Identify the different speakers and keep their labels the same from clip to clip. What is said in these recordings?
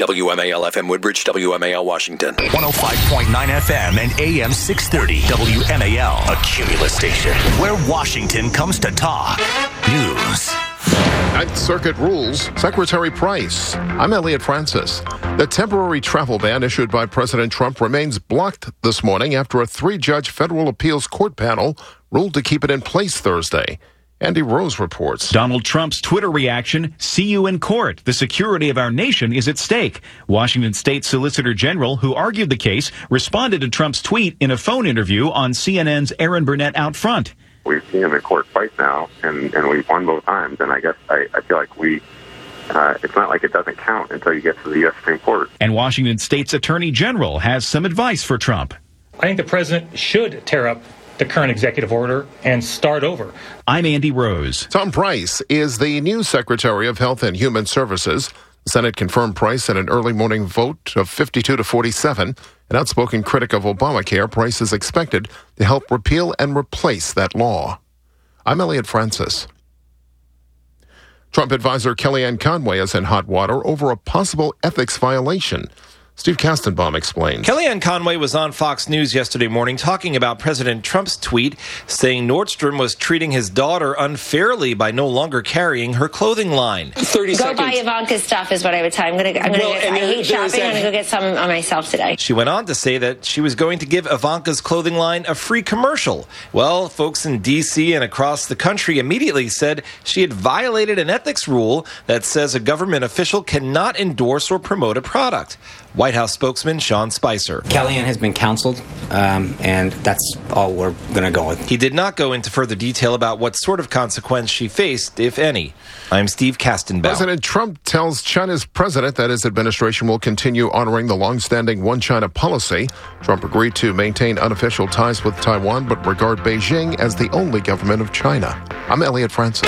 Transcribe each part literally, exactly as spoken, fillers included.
Speaker 1: W M A L F M Woodbridge, W M A L Washington.
Speaker 2: one oh five point nine F M and A M six thirty W M A L, a Cumulus station where Washington comes to talk. News.
Speaker 3: Ninth Circuit rules, Secretary Price. I'm Elliot Francis. The temporary travel ban issued by President Trump remains blocked this morning after a three-judge federal appeals court panel ruled to keep it in place Thursday. Andy Rose reports.
Speaker 4: Donald Trump's Twitter reaction, "See you in court. The security of our nation is at stake." Washington State Solicitor General, who argued the case, responded to Trump's tweet in a phone interview on C N N's Aaron Burnett Out Front.
Speaker 5: We've seen him in court twice now, and, and we've won both times. And I guess I, I feel like we, uh, it's not like it doesn't count until you get to the U S Supreme Court.
Speaker 4: And Washington State's Attorney General has some advice for Trump.
Speaker 6: I think the president should tear up the current executive order and start over.
Speaker 4: I'm Andy Rose.
Speaker 3: Tom Price is the new Secretary of Health and Human Services. The Senate confirmed Price in an early morning vote of fifty-two to forty-seven. An outspoken critic of Obamacare, Price is expected to help repeal and replace that law. I'm Elliot Francis. Trump advisor Kellyanne Conway is in hot water over a possible ethics violation. Steve Kastenbaum explains.
Speaker 7: Kellyanne Conway was on Fox News yesterday morning talking about President Trump's tweet saying Nordstrom was treating his daughter unfairly by no longer carrying her clothing line.
Speaker 8: thirty
Speaker 9: Go
Speaker 8: seconds.
Speaker 9: buy Ivanka's stuff is what I would tell. I'm going to. I'm
Speaker 8: Well,
Speaker 9: going to.
Speaker 8: and
Speaker 9: I
Speaker 8: there-
Speaker 9: hate
Speaker 8: there is
Speaker 9: shopping. I'm
Speaker 8: a-
Speaker 9: going to go get some on myself today.
Speaker 7: She went on to say that she was going to give Ivanka's clothing line a free commercial. Well, folks in D C and across the country immediately said she had violated an ethics rule that says a government official cannot endorse or promote a product. White House spokesman Sean Spicer.
Speaker 10: Kellyanne has been counseled, um, and that's all we're going to go with.
Speaker 7: He did not go into further detail about what sort of consequence she faced, if any. I'm Steve Kastenbaum.
Speaker 3: President Trump tells China's president that his administration will continue honoring the long-standing One China policy. Trump agreed to maintain unofficial ties with Taiwan, but regard Beijing as the only government of China. I'm Elliot Francis.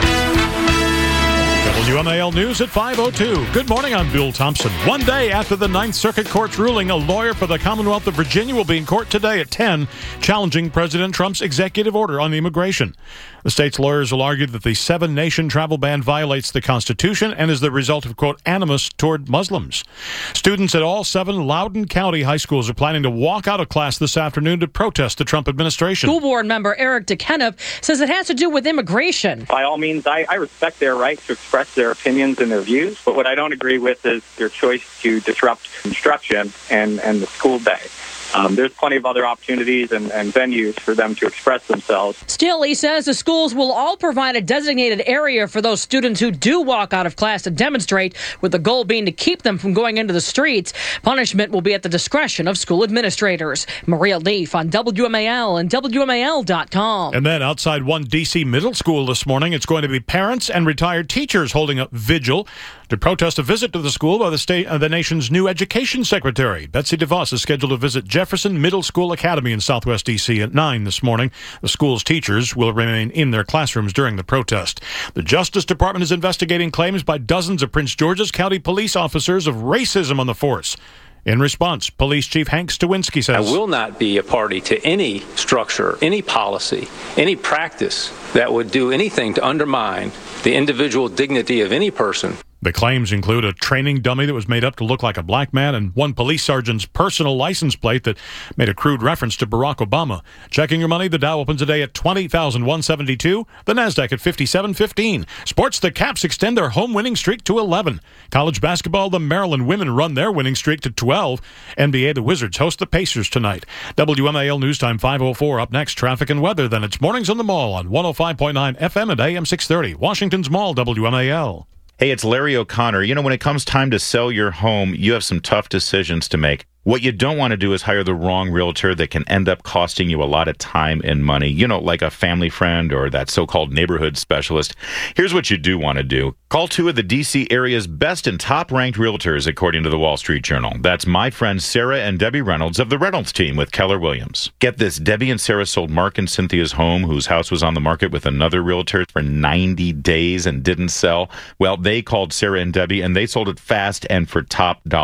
Speaker 11: W M A L News at five oh two. Good morning, I'm Bill Thompson. One day after the Ninth Circuit Court's ruling, a lawyer for the Commonwealth of Virginia will be in court today at ten, challenging President Trump's executive order on immigration. The state's lawyers will argue that the seven-nation travel ban violates the Constitution and is the result of, quote, animus toward Muslims. Students at all seven Loudoun County high schools are planning to walk out of class this afternoon to protest the Trump administration.
Speaker 12: School board member Eric DeKenneth says it has to do with immigration.
Speaker 13: By all means, I, I respect their right to express their opinions and their views, but what I don't agree with is their choice to disrupt instruction and, and the school day. Um, there's plenty of other opportunities and, and venues for them to express themselves.
Speaker 12: Still, he says the schools will all provide a designated area for those students who do walk out of class to demonstrate, with the goal being to keep them from going into the streets. Punishment will be at the discretion of school administrators. Maria Leaf on W M A L and W M A L dot com.
Speaker 11: And then outside one D C middle school this morning, it's going to be parents and retired teachers holding a vigil to protest a visit to the school by the state, uh, the nation's new education secretary. Betsy DeVos is scheduled to visit Jefferson Middle School Academy in Southwest D C at nine this morning. The school's teachers will remain in their classrooms during the protest. The Justice Department is investigating claims by dozens of Prince George's County police officers of racism on the force. In response, Police Chief Hank Stawinski says,
Speaker 14: I will not be a party to any structure, any policy, any practice that would do anything to undermine the individual dignity of any person.
Speaker 11: The claims include a training dummy that was made up to look like a black man and one police sergeant's personal license plate that made a crude reference to Barack Obama. Checking your money, the Dow opens today at twenty thousand one hundred seventy-two, the Nasdaq at fifty-seven fifteen. Sports, the Caps extend their home winning streak to eleven. College basketball, the Maryland women run their winning streak to twelve. N B A, the Wizards host the Pacers tonight. W M A L News Time five oh four. Up next, traffic and weather. Then it's Mornings on the Mall on one oh five point nine F M and A M six thirty. Washington's Mall, W M A L.
Speaker 15: Hey, it's Larry O'Connor. You know, when it comes time to sell your home, you have some tough decisions to make. What you don't want to do is hire the wrong realtor that can end up costing you a lot of time and money, you know, like a family friend or that so-called neighborhood specialist. Here's what you do want to do. Call two of the D C area's best and top-ranked realtors, according to the Wall Street Journal. That's my friends Sarah and Debbie Reynolds of the Reynolds team with Keller Williams. Get this, Debbie and Sarah sold Mark and Cynthia's home, whose house was on the market with another realtor for ninety days and didn't sell. Well, they called Sarah and Debbie, and they sold it fast and for top dollar.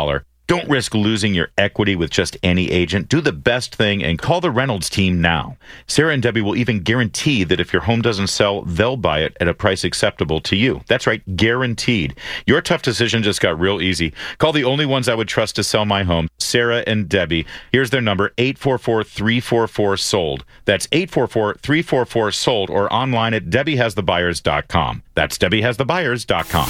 Speaker 15: Don't risk losing your equity with just any agent. Do the best thing and call the Reynolds team now. Sarah and Debbie will even guarantee that if your home doesn't sell, they'll buy it at a price acceptable to you. That's right, guaranteed. Your tough decision just got real easy. Call the only ones I would trust to sell my home, Sarah and Debbie. Here's their number, eight four four, three four four, sold. That's eight four four, three four four, sold, or online at debbie has the buyers dot com. That's debbie has the buyers dot com.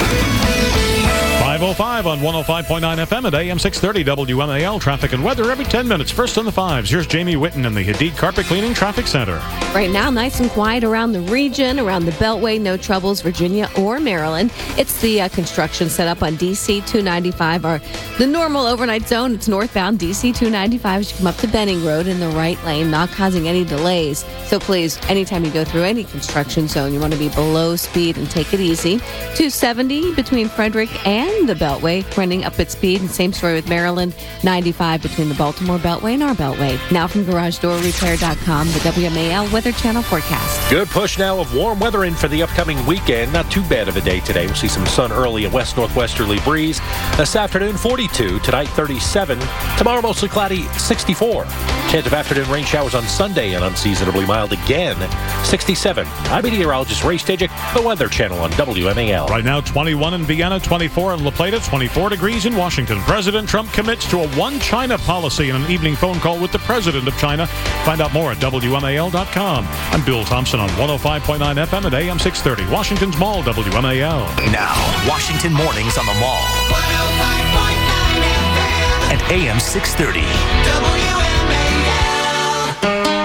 Speaker 11: five oh five on one oh five point nine F M at A M six thirty W M A L. Traffic and weather every ten minutes. First on the fives. Here's Jamie Witten in the Hadid Carpet Cleaning Traffic Center.
Speaker 8: Right now, nice and quiet around the region, around the Beltway. No troubles, Virginia or Maryland. It's the uh, construction set up on D C two ninety-five, or the normal overnight zone. It's northbound D C two ninety-five as you come up to Benning Road in the right lane, not causing any delays. So please, anytime you go through any construction zone, you want to be below speed and take it easy. two seventy between Frederick and the Beltway, running up at speed. And same story with Maryland, ninety-five between the Baltimore Beltway and our Beltway. Now from garage door repair dot com, the W M A L Weather Channel forecast.
Speaker 16: Good push now of warm weather in for the upcoming weekend. Not too bad of a day today. We'll see some sun early and west-northwesterly breeze. This afternoon, forty-two. Tonight, thirty-seven. Tomorrow, mostly cloudy, sixty-four. Chance of afternoon rain showers on Sunday and unseasonably mild again, sixty-seven. I'm meteorologist Ray Stajic, the Weather Channel on W M A L.
Speaker 11: Right now, twenty-one in Vienna, twenty-four in La Plata, twenty-four degrees in Washington. President Trump commits to a one China policy in an evening phone call with the president of China. Find out more at W M A L dot com. I'm Bill Thompson on one oh five point nine F M at A M six thirty. Washington's Mall, W M A L.
Speaker 2: Now, Washington Mornings on the Mall. one oh five point nine F M. At A M six thirty.
Speaker 17: W M A L.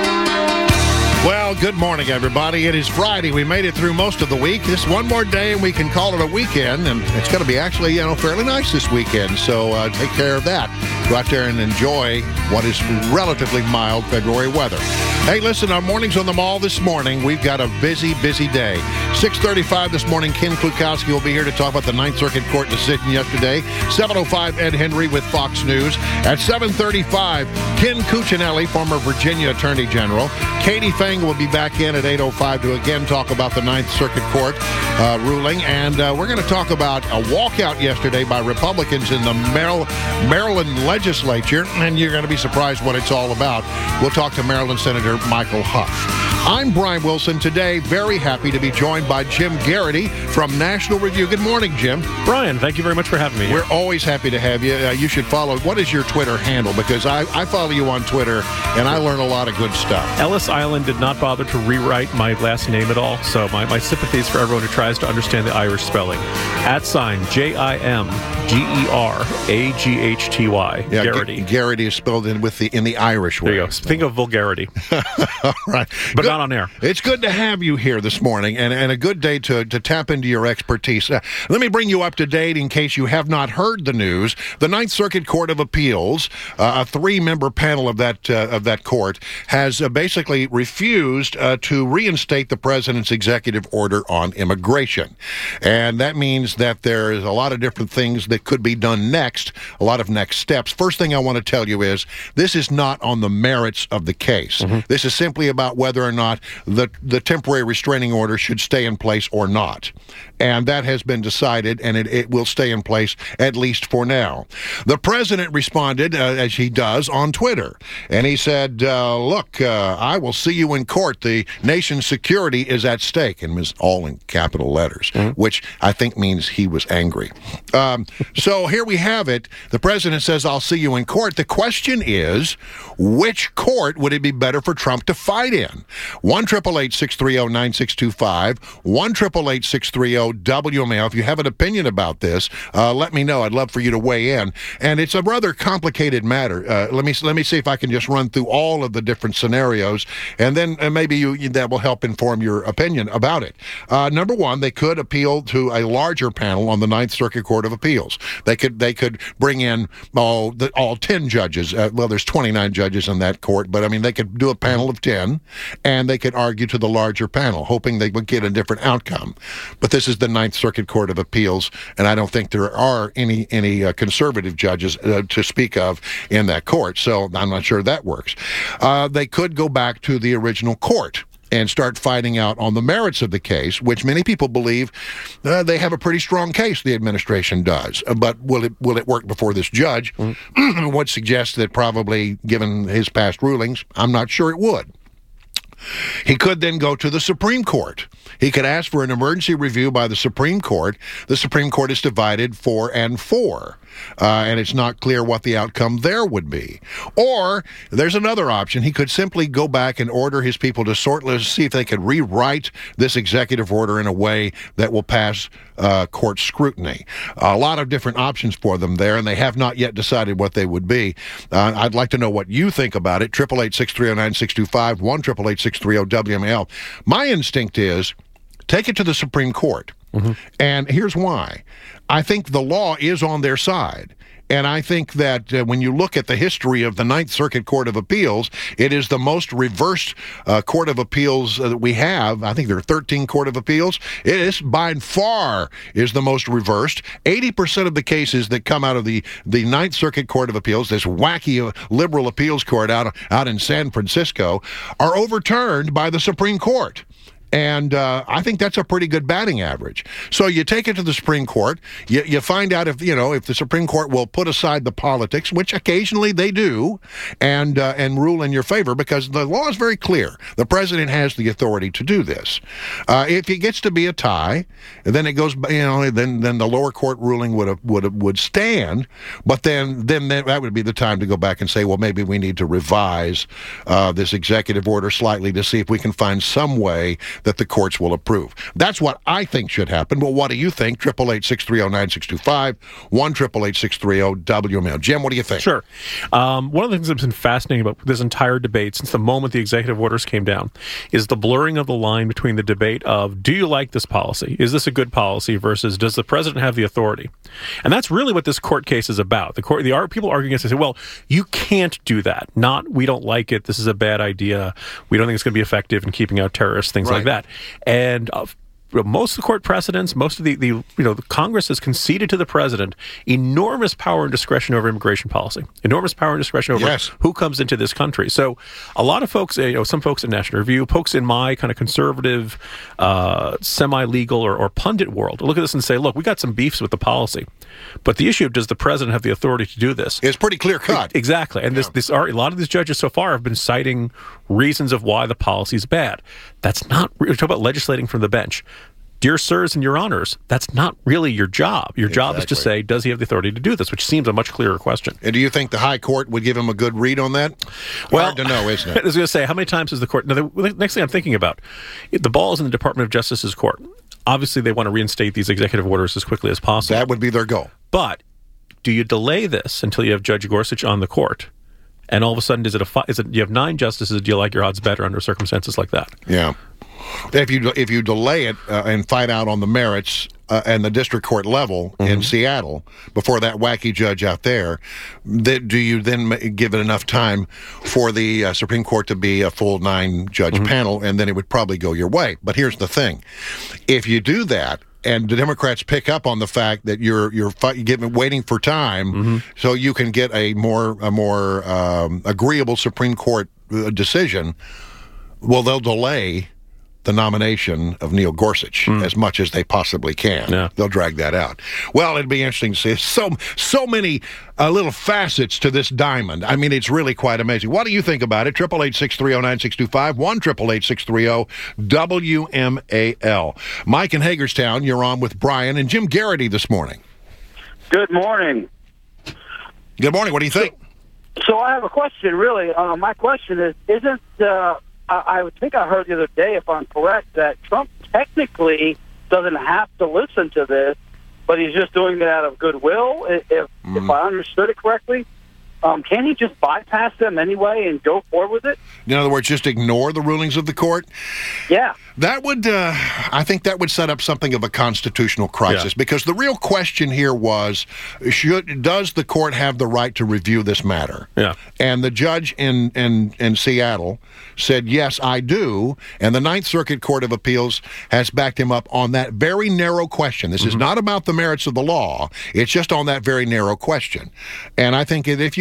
Speaker 17: Well, good morning, everybody. It is Friday. We made it through most of the week. Just one more day, and we can call it a weekend. And it's going to be actually, you know, fairly nice this weekend. So uh, take care of that. Go out there and enjoy what is relatively mild February weather. Hey, listen, our Mornings on the Mall this morning, we've got a busy, busy day. six thirty-five this morning, Ken Klukowski will be here to talk about the Ninth Circuit Court decision yesterday. seven oh five, Ed Henry with Fox News. At seven thirty-five, Ken Cuccinelli, former Virginia Attorney General. Katie Fang will be back in at eight oh five to again talk about the Ninth Circuit Court uh, ruling. And uh, we're going to talk about a walkout yesterday by Republicans in the Maryland, Maryland legislature. And you're going to be surprised what it's all about. We'll talk to Maryland Senator Michael Huff. I'm Brian Wilson. Today, very happy to be joined by Jim Garrity from National Review. Good morning, Jim.
Speaker 18: Brian, thank you very much for having me here.
Speaker 17: We're always happy to have you. Uh, you should follow. What is your Twitter handle? Because I, I follow you on Twitter, and I learn a lot of good stuff.
Speaker 18: Ellis Island did not bother to rewrite my last name at all, so my, my sympathies for everyone who tries to understand the Irish spelling. At sign J I M G E R A G H T Y.
Speaker 17: Yeah,
Speaker 18: Garrity.
Speaker 17: G- Garrity is spelled in with the in the Irish way.
Speaker 18: There you go. Think of vulgarity.
Speaker 17: All right.
Speaker 18: But
Speaker 17: good.
Speaker 18: Not on air.
Speaker 17: It's good to have you here this morning, and, and a good day to, to tap into your expertise. Uh, let me bring you up to date in case you have not heard the news. The Ninth Circuit Court of Appeals, uh, a three-member panel of that uh, of that court, has uh, basically refused uh, to reinstate the president's executive order on immigration. And that means that there is a lot of different things that could be done next, a lot of next steps. First thing I want to tell you is this is not on the merits of the case. Mm-hmm. This is simply about whether or not the, the temporary restraining order should stay in place or not. And that has been decided, and it, it will stay in place at least for now. The president responded, uh, as he does, on Twitter. And he said, uh, look, uh, I will see you in court. The nation's security is at stake. And it was all in capital letters, mm-hmm. which I think means he was angry. Um, so here we have it. The president says, I'll see you in court. The question is, which court would it be better for Trump to fight in? one eight eight eight, six three zero, nine six two five, one eight eight eight, six three zero, W M A L. If you have an opinion about this, uh, let me know. I'd love for you to weigh in. And it's a rather complicated matter. Uh, let me let me see if I can just run through all of the different scenarios, and then uh, maybe you, that will help inform your opinion about it. Uh, number one, they could appeal to a larger panel on the Ninth Circuit Court of Appeals. They could they could bring in all the, all ten judges. Uh, well, there's twenty-nine judges in that court, but I mean they could do a panel of ten, and they could argue to the larger panel, hoping they would get a different outcome. But this is the Ninth Circuit Court of Appeals, and I don't think there are any any uh, conservative judges uh, to speak of in that court, so I'm not sure that works. Uh, they could go back to the original court. and start fighting out on the merits of the case, which many people believe uh, they have a pretty strong case, the administration does. Uh, but will it will it work before this judge? Mm. Would suggest that probably, given his past rulings, I'm not sure it would. He could then go to the Supreme Court. He could ask for an emergency review by the Supreme Court. The Supreme Court is divided four and four, uh, and it's not clear what the outcome there would be. Or there's another option. He could simply go back and order his people to sort list, see if they could rewrite this executive order in a way that will pass uh, court scrutiny. A lot of different options for them there, and they have not yet decided what they would be. Uh, I'd like to know what you think about it. eight eight eight, six three zero, nine six two five, one eight eight eight, six three zero, W M A L. My instinct is take it to the Supreme Court. Mm-hmm. And here's why. I think the law is on their side. And I think that uh, when you look at the history of the Ninth Circuit Court of Appeals, it is the most reversed uh, Court of Appeals uh, that we have. I think there are thirteen Court of Appeals. It is by far is the most reversed. eighty percent of the cases that come out of the, the Ninth Circuit Court of Appeals, this wacky uh, liberal appeals court out, out in San Francisco, are overturned by the Supreme Court. And uh, I think that's a pretty good batting average. So you take it to the Supreme Court. You, you find out if you know if the Supreme Court will put aside the politics, which occasionally they do, and uh, and rule in your favor, because the law is very clear. The president has the authority to do this. Uh, if it gets to be a tie, then it goes. You know, then then the lower court ruling would have, would have, would stand. But then then that would be the time to go back and say, well, maybe we need to revise uh, this executive order slightly to see if we can find some way that the courts will approve. That's what I think should happen. Well, what do you think? eight eight eight, six three zero, nine six two five, one eight eight eight, six three zero, W M A L. Jim, what do you think?
Speaker 18: Sure. Um, one of the things that's been fascinating about this entire debate since the moment the executive orders came down is the blurring of the line between the debate of, do you like this policy? Is this a good policy? Versus, does the president have the authority? And that's really what this court case is about. The court, the people arguing against it say, well, you can't do that. Not, we don't like it. This is a bad idea. We don't think it's going to be effective in keeping out terrorists, things
Speaker 17: right.
Speaker 18: like that. And uh, most of the court precedents, most of the, the, you know, the Congress has conceded to the president enormous power and discretion over immigration policy, enormous power and discretion over
Speaker 17: yes.
Speaker 18: who comes into this country. So a lot of folks, you know, some folks in National Review, folks in my kind of conservative, uh, semi-legal or, or pundit world look at this and say, look, we got some beefs with the policy. But the issue of does the president have the authority to do this?
Speaker 17: It's pretty clear cut.
Speaker 18: Exactly. And yeah. this, this are, a lot of these judges so far have been citing reasons of why the policy is bad. That's not, we're talking about legislating from the bench. Dear sirs and your honors, that's not really your job. Your job exactly. is to say, does he have the authority to do this, which seems a much clearer question.
Speaker 17: And do you think the high court would give him a good read on that?
Speaker 18: Well,
Speaker 17: hard to know, isn't it?
Speaker 18: I was going to say, how many times has the court... Now, the next thing I'm thinking about, the ball is in the Department of Justice's court. Obviously, they want to reinstate these executive orders as quickly as possible.
Speaker 17: That would be their goal.
Speaker 18: But do you delay this until you have Judge Gorsuch on the court? And all of a sudden, is it a fi- is it you have nine justices? Do you like your odds better under circumstances like that?
Speaker 17: Yeah. If you if you delay it uh, and fight out on the merits uh, and the district court level mm-hmm. in Seattle before that wacky judge out there, that, do you then give it enough time for the uh, Supreme Court to be a full nine-judge mm-hmm. panel, and then it would probably go your way. But here's the thing. If you do that, and the Democrats pick up on the fact that you're you're fight, giving, waiting for time mm-hmm. so you can get a more a more um, agreeable Supreme Court uh, decision, well, they'll delay the nomination of Neil Gorsuch mm. as much as they possibly can.
Speaker 18: Yeah.
Speaker 17: They'll drag that out. Well, it'd be interesting to see. So so many uh, little facets to this diamond. I mean, it's really quite amazing. What do you think about it? eight eight eight, six three zero, nine six two five, one eight eight eight, six three zero, W M A L. Mike in Hagerstown, you're on with Brian and Jim Garrity this morning.
Speaker 19: Good morning.
Speaker 17: Good morning. What do you think?
Speaker 19: So, so I have a question, really. Uh, my question is, isn't... Uh, I would think I heard the other day, if I'm correct, that Trump technically doesn't have to listen to this, but he's just doing it out of goodwill, if mm. if I understood it correctly. Um, can he just bypass them anyway and go forward with it?
Speaker 17: In other words, just ignore the rulings of the court?
Speaker 19: Yeah.
Speaker 17: That would, uh, I think that would set up something of a constitutional crisis, yeah. because the real question here was, should does the court have the right to review this matter?
Speaker 18: Yeah.
Speaker 17: And the judge in, in, in Seattle said, yes, I do, and the Ninth Circuit Court of Appeals has backed him up on that very narrow question. This mm-hmm. is not about the merits of the law, it's just on that very narrow question. And I think if you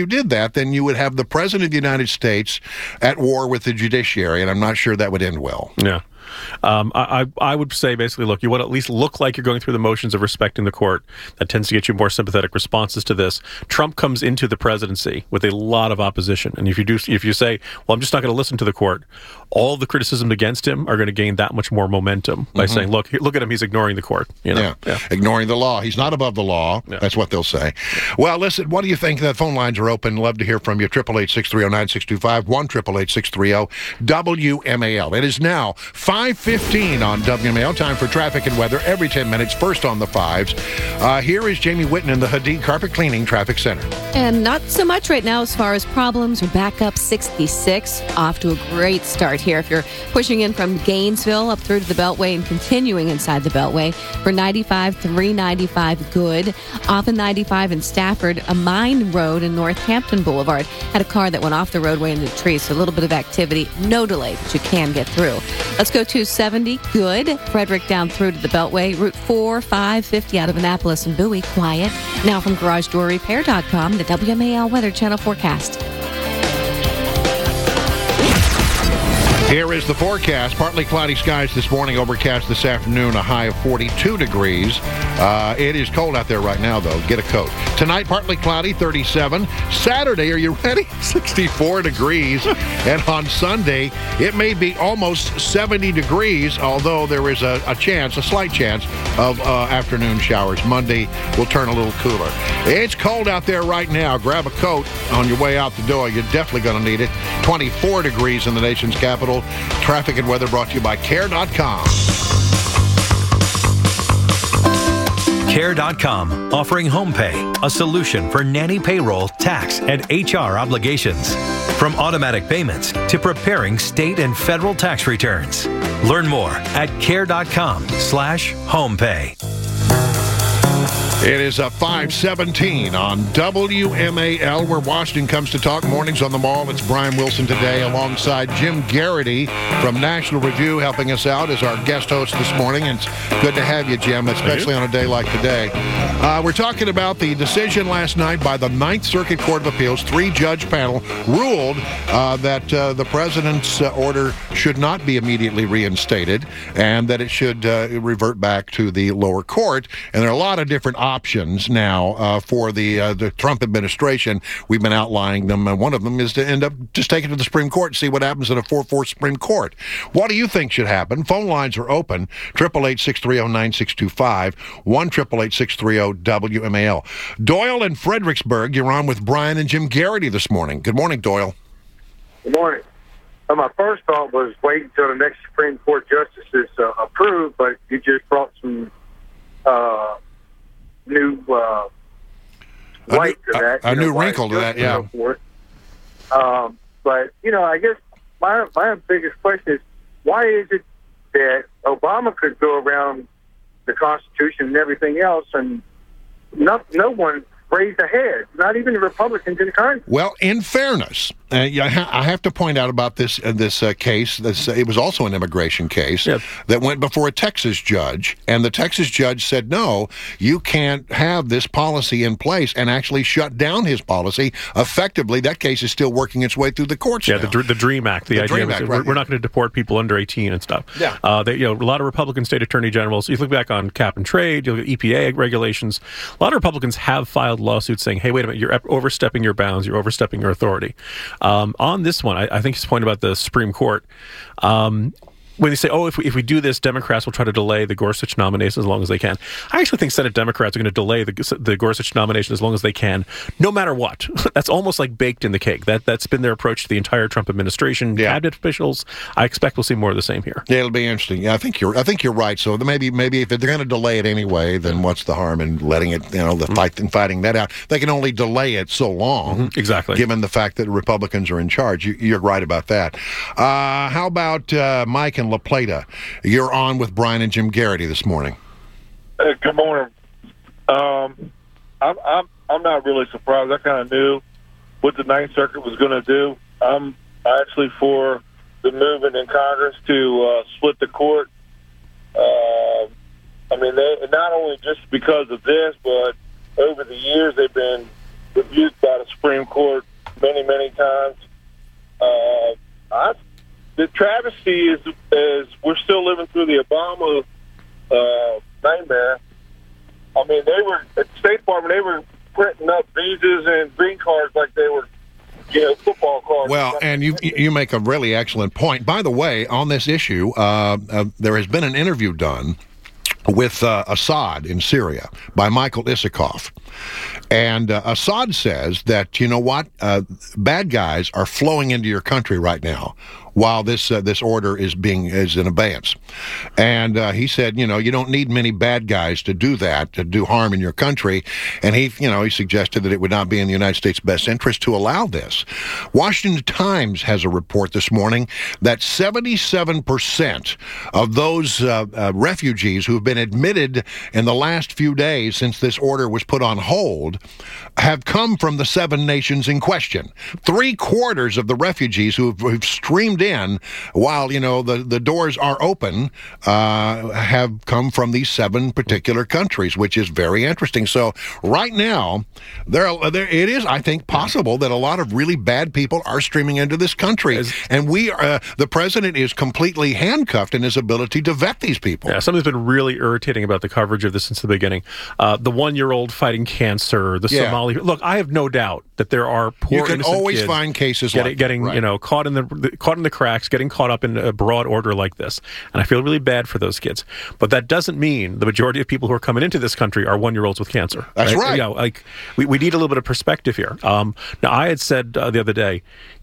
Speaker 17: you did that, then you would have the President of the United States at war with the judiciary, and I'm not sure that would end well.
Speaker 18: Yeah. Um, I, I would say basically, look, you want to at least look like you're going through the motions of respecting the court. That tends to get you more sympathetic responses to this. Trump comes into the presidency with a lot of opposition, and if you do, if you say, "Well, I'm just not going to listen to the court," all the criticism against him are going to gain that much more momentum by mm-hmm. saying, "Look, look at him; he's ignoring the court." You know?
Speaker 17: yeah.
Speaker 18: yeah,
Speaker 17: ignoring the law. He's not above the law. Yeah. That's what they'll say. Well, listen, what do you think? The phone lines are open. Love to hear from you. Triple eight six three zero nine six two five one triple eight six three zero W M A L. It is now five fifteen on W M A L. Time for traffic and weather every ten minutes. First on the fives. Uh, here is Jamie Whitten in the Hadid Carpet Cleaning Traffic Center.
Speaker 8: And not so much right now as far as problems. We're back up sixty-six. Off to a great start here. If you're pushing in from Gainesville up through to the Beltway and continuing inside the Beltway for ninety-five, three ninety-five, good. Off of ninety-five in Stafford, a mine road in Northampton Boulevard had a car that went off the roadway into the trees. So a little bit of activity. No delay, but you can get through. Let's go to seventy. Good. Frederick down through to the Beltway. Route four, five fifty out of Annapolis and Bowie. Quiet. Now from garage door repair dot com, the W M A L Weather Channel forecast.
Speaker 17: Here is the forecast. Partly cloudy skies this morning, overcast this afternoon, a high of forty-two degrees. Uh, it is cold out there right now, though. Get a coat. Tonight, partly cloudy, thirty-seven. Saturday, are you ready? sixty-four degrees. And on Sunday, it may be almost seventy degrees, although there is a, a chance, a slight chance, of uh, afternoon showers. Monday will turn a little cooler. It's cold out there right now. Grab a coat on your way out the door. You're definitely going to need it. twenty-four degrees in the nation's capital. Traffic and weather brought to you by care dot com.
Speaker 2: care dot com, offering HomePay, a solution for nanny payroll, tax, and H R obligations. From automatic payments to preparing state and federal tax returns. Learn more at care dot com slash HomePay.
Speaker 17: It is a five seventeen on W M A L, where Washington comes to talk. Mornings on the Mall. It's Brian Wilson today, alongside Jim Garrity from National Review, helping us out as our guest host this morning. And it's good to have you, Jim, especially on a day like today. Uh, we're talking about the decision last night by the Ninth Circuit Court of Appeals. Three-judge panel ruled uh, that uh, the president's uh, order should not be immediately reinstated, and that it should uh, revert back to the lower court. And there are a lot of different options now uh, for the uh, the Trump administration. We've been outlining them, and one of them is to end up just taking it to the Supreme Court and see what happens in a four four Supreme Court. What do you think should happen? Phone lines are open. triple eight six three zero nine six two five one triple eight six three zero W M A L. Doyle in Fredericksburg, you're on with Brian and Jim Garrity this morning. Good morning, Doyle.
Speaker 20: Good morning. Well, my first thought was wait until the next Supreme Court justice is uh, approved, but you just brought some uh, new uh, white
Speaker 17: a,
Speaker 20: to that.
Speaker 17: A, a new
Speaker 20: know,
Speaker 17: wrinkle to that, yeah.
Speaker 20: Um, but, you know, I guess my, my biggest question is, why is it that Obama could go around the Constitution and everything else, and no, no one raised a head, not even the Republicans in Congress?
Speaker 17: Well, in fairness, uh, I, ha- I have to point out about this uh, this uh, case. This, uh, it was also an immigration case yep. that went before a Texas judge, and the Texas judge said, no, you can't have this policy in place, and actually shut down his policy. Effectively, that case is still working its way through the courts
Speaker 18: Yeah,
Speaker 17: now.
Speaker 18: the, the DREAM Act. The,
Speaker 17: the
Speaker 18: idea
Speaker 17: Dream
Speaker 18: was
Speaker 17: Act,
Speaker 18: we're,
Speaker 17: right.
Speaker 18: we're not going to deport people under eighteen and stuff.
Speaker 17: Yeah.
Speaker 18: Uh, they, you know, a lot of Republican state attorney generals, you look back on cap and trade, you look at E P A regulations, a lot of Republicans have filed lawsuits saying, hey, wait a minute, you're overstepping your bounds, you're overstepping your authority. Um, on this one, I, I think his point about the Supreme Court, um, when they say, oh, if we, if we do this, Democrats will try to delay the Gorsuch nomination as long as they can. I actually think Senate Democrats are going to delay the, the Gorsuch nomination as long as they can, no matter what. That's almost like baked in the cake. That, that's been their approach to the entire Trump administration. Yeah. Cabinet officials, I expect we'll see more of the same here.
Speaker 17: Yeah, it'll be interesting. Yeah, I think you're I think you're right. So maybe maybe if they're going to delay it anyway, then what's the harm in letting it, you know, the fight and fighting that out? They can only delay it so long.
Speaker 18: Mm-hmm. Exactly.
Speaker 17: Given the fact that Republicans are in charge. You, you're right about that. Uh, how about uh, Mike and La Plata? You're on with Brian and Jim Garrity this morning.
Speaker 21: Uh, good morning. Um, I'm, I'm I'm not really surprised. I kind of knew what the Ninth Circuit was going to do. I'm actually for the movement in Congress to uh, split the court. Uh, I mean, they, not only just because of this, but over the years they've been rebuked by the Supreme Court many, many times. Uh, I, the travesty is, is we're still living through the Obama uh, nightmare. I mean, they were at the State Department. They were printing up visas and green cards like they were, you know, football cards.
Speaker 17: Well, and you you make a really excellent point. By the way, on this issue, uh, uh, there has been an interview done with uh, Assad in Syria by Michael Isikoff. And uh, Assad says that, you know what, uh, bad guys are flowing into your country right now while this uh, this order is being is in abeyance. And uh, he said, you know, you don't need many bad guys to do that, to do harm in your country. And he, you know, he suggested that it would not be in the United States' best interest to allow this. Washington Times has a report this morning that seventy-seven percent of those uh, uh, refugees who have been admitted in the last few days since this order was put on hold have come from the seven nations in question. Three quarters of the refugees who have, who've streamed in while, you know, the, the doors are open uh, have come from these seven particular countries, which is very interesting. So right now, there, there it is, I think, possible that a lot of really bad people are streaming into this country. And we are, uh, the president is completely handcuffed in his ability to vet these people.
Speaker 18: Yeah, something's been really irritating about the coverage of this since the beginning. Uh, the one-year-old fighting cancer, the
Speaker 17: Yeah.
Speaker 18: Somali... Look, I have no doubt that there are poor
Speaker 17: You can
Speaker 18: innocent
Speaker 17: always
Speaker 18: kids
Speaker 17: find cases
Speaker 18: getting,
Speaker 17: like
Speaker 18: getting
Speaker 17: that, right.
Speaker 18: you know, caught in the, the caught in the cracks, getting caught up in a broad order like this. And I feel really bad for those kids. But that doesn't mean the majority of people who are coming into this country are one-year-olds with cancer.
Speaker 17: That's right.
Speaker 18: You know, like, we, we need a little bit of perspective here. Um, now, I had said uh, the other day,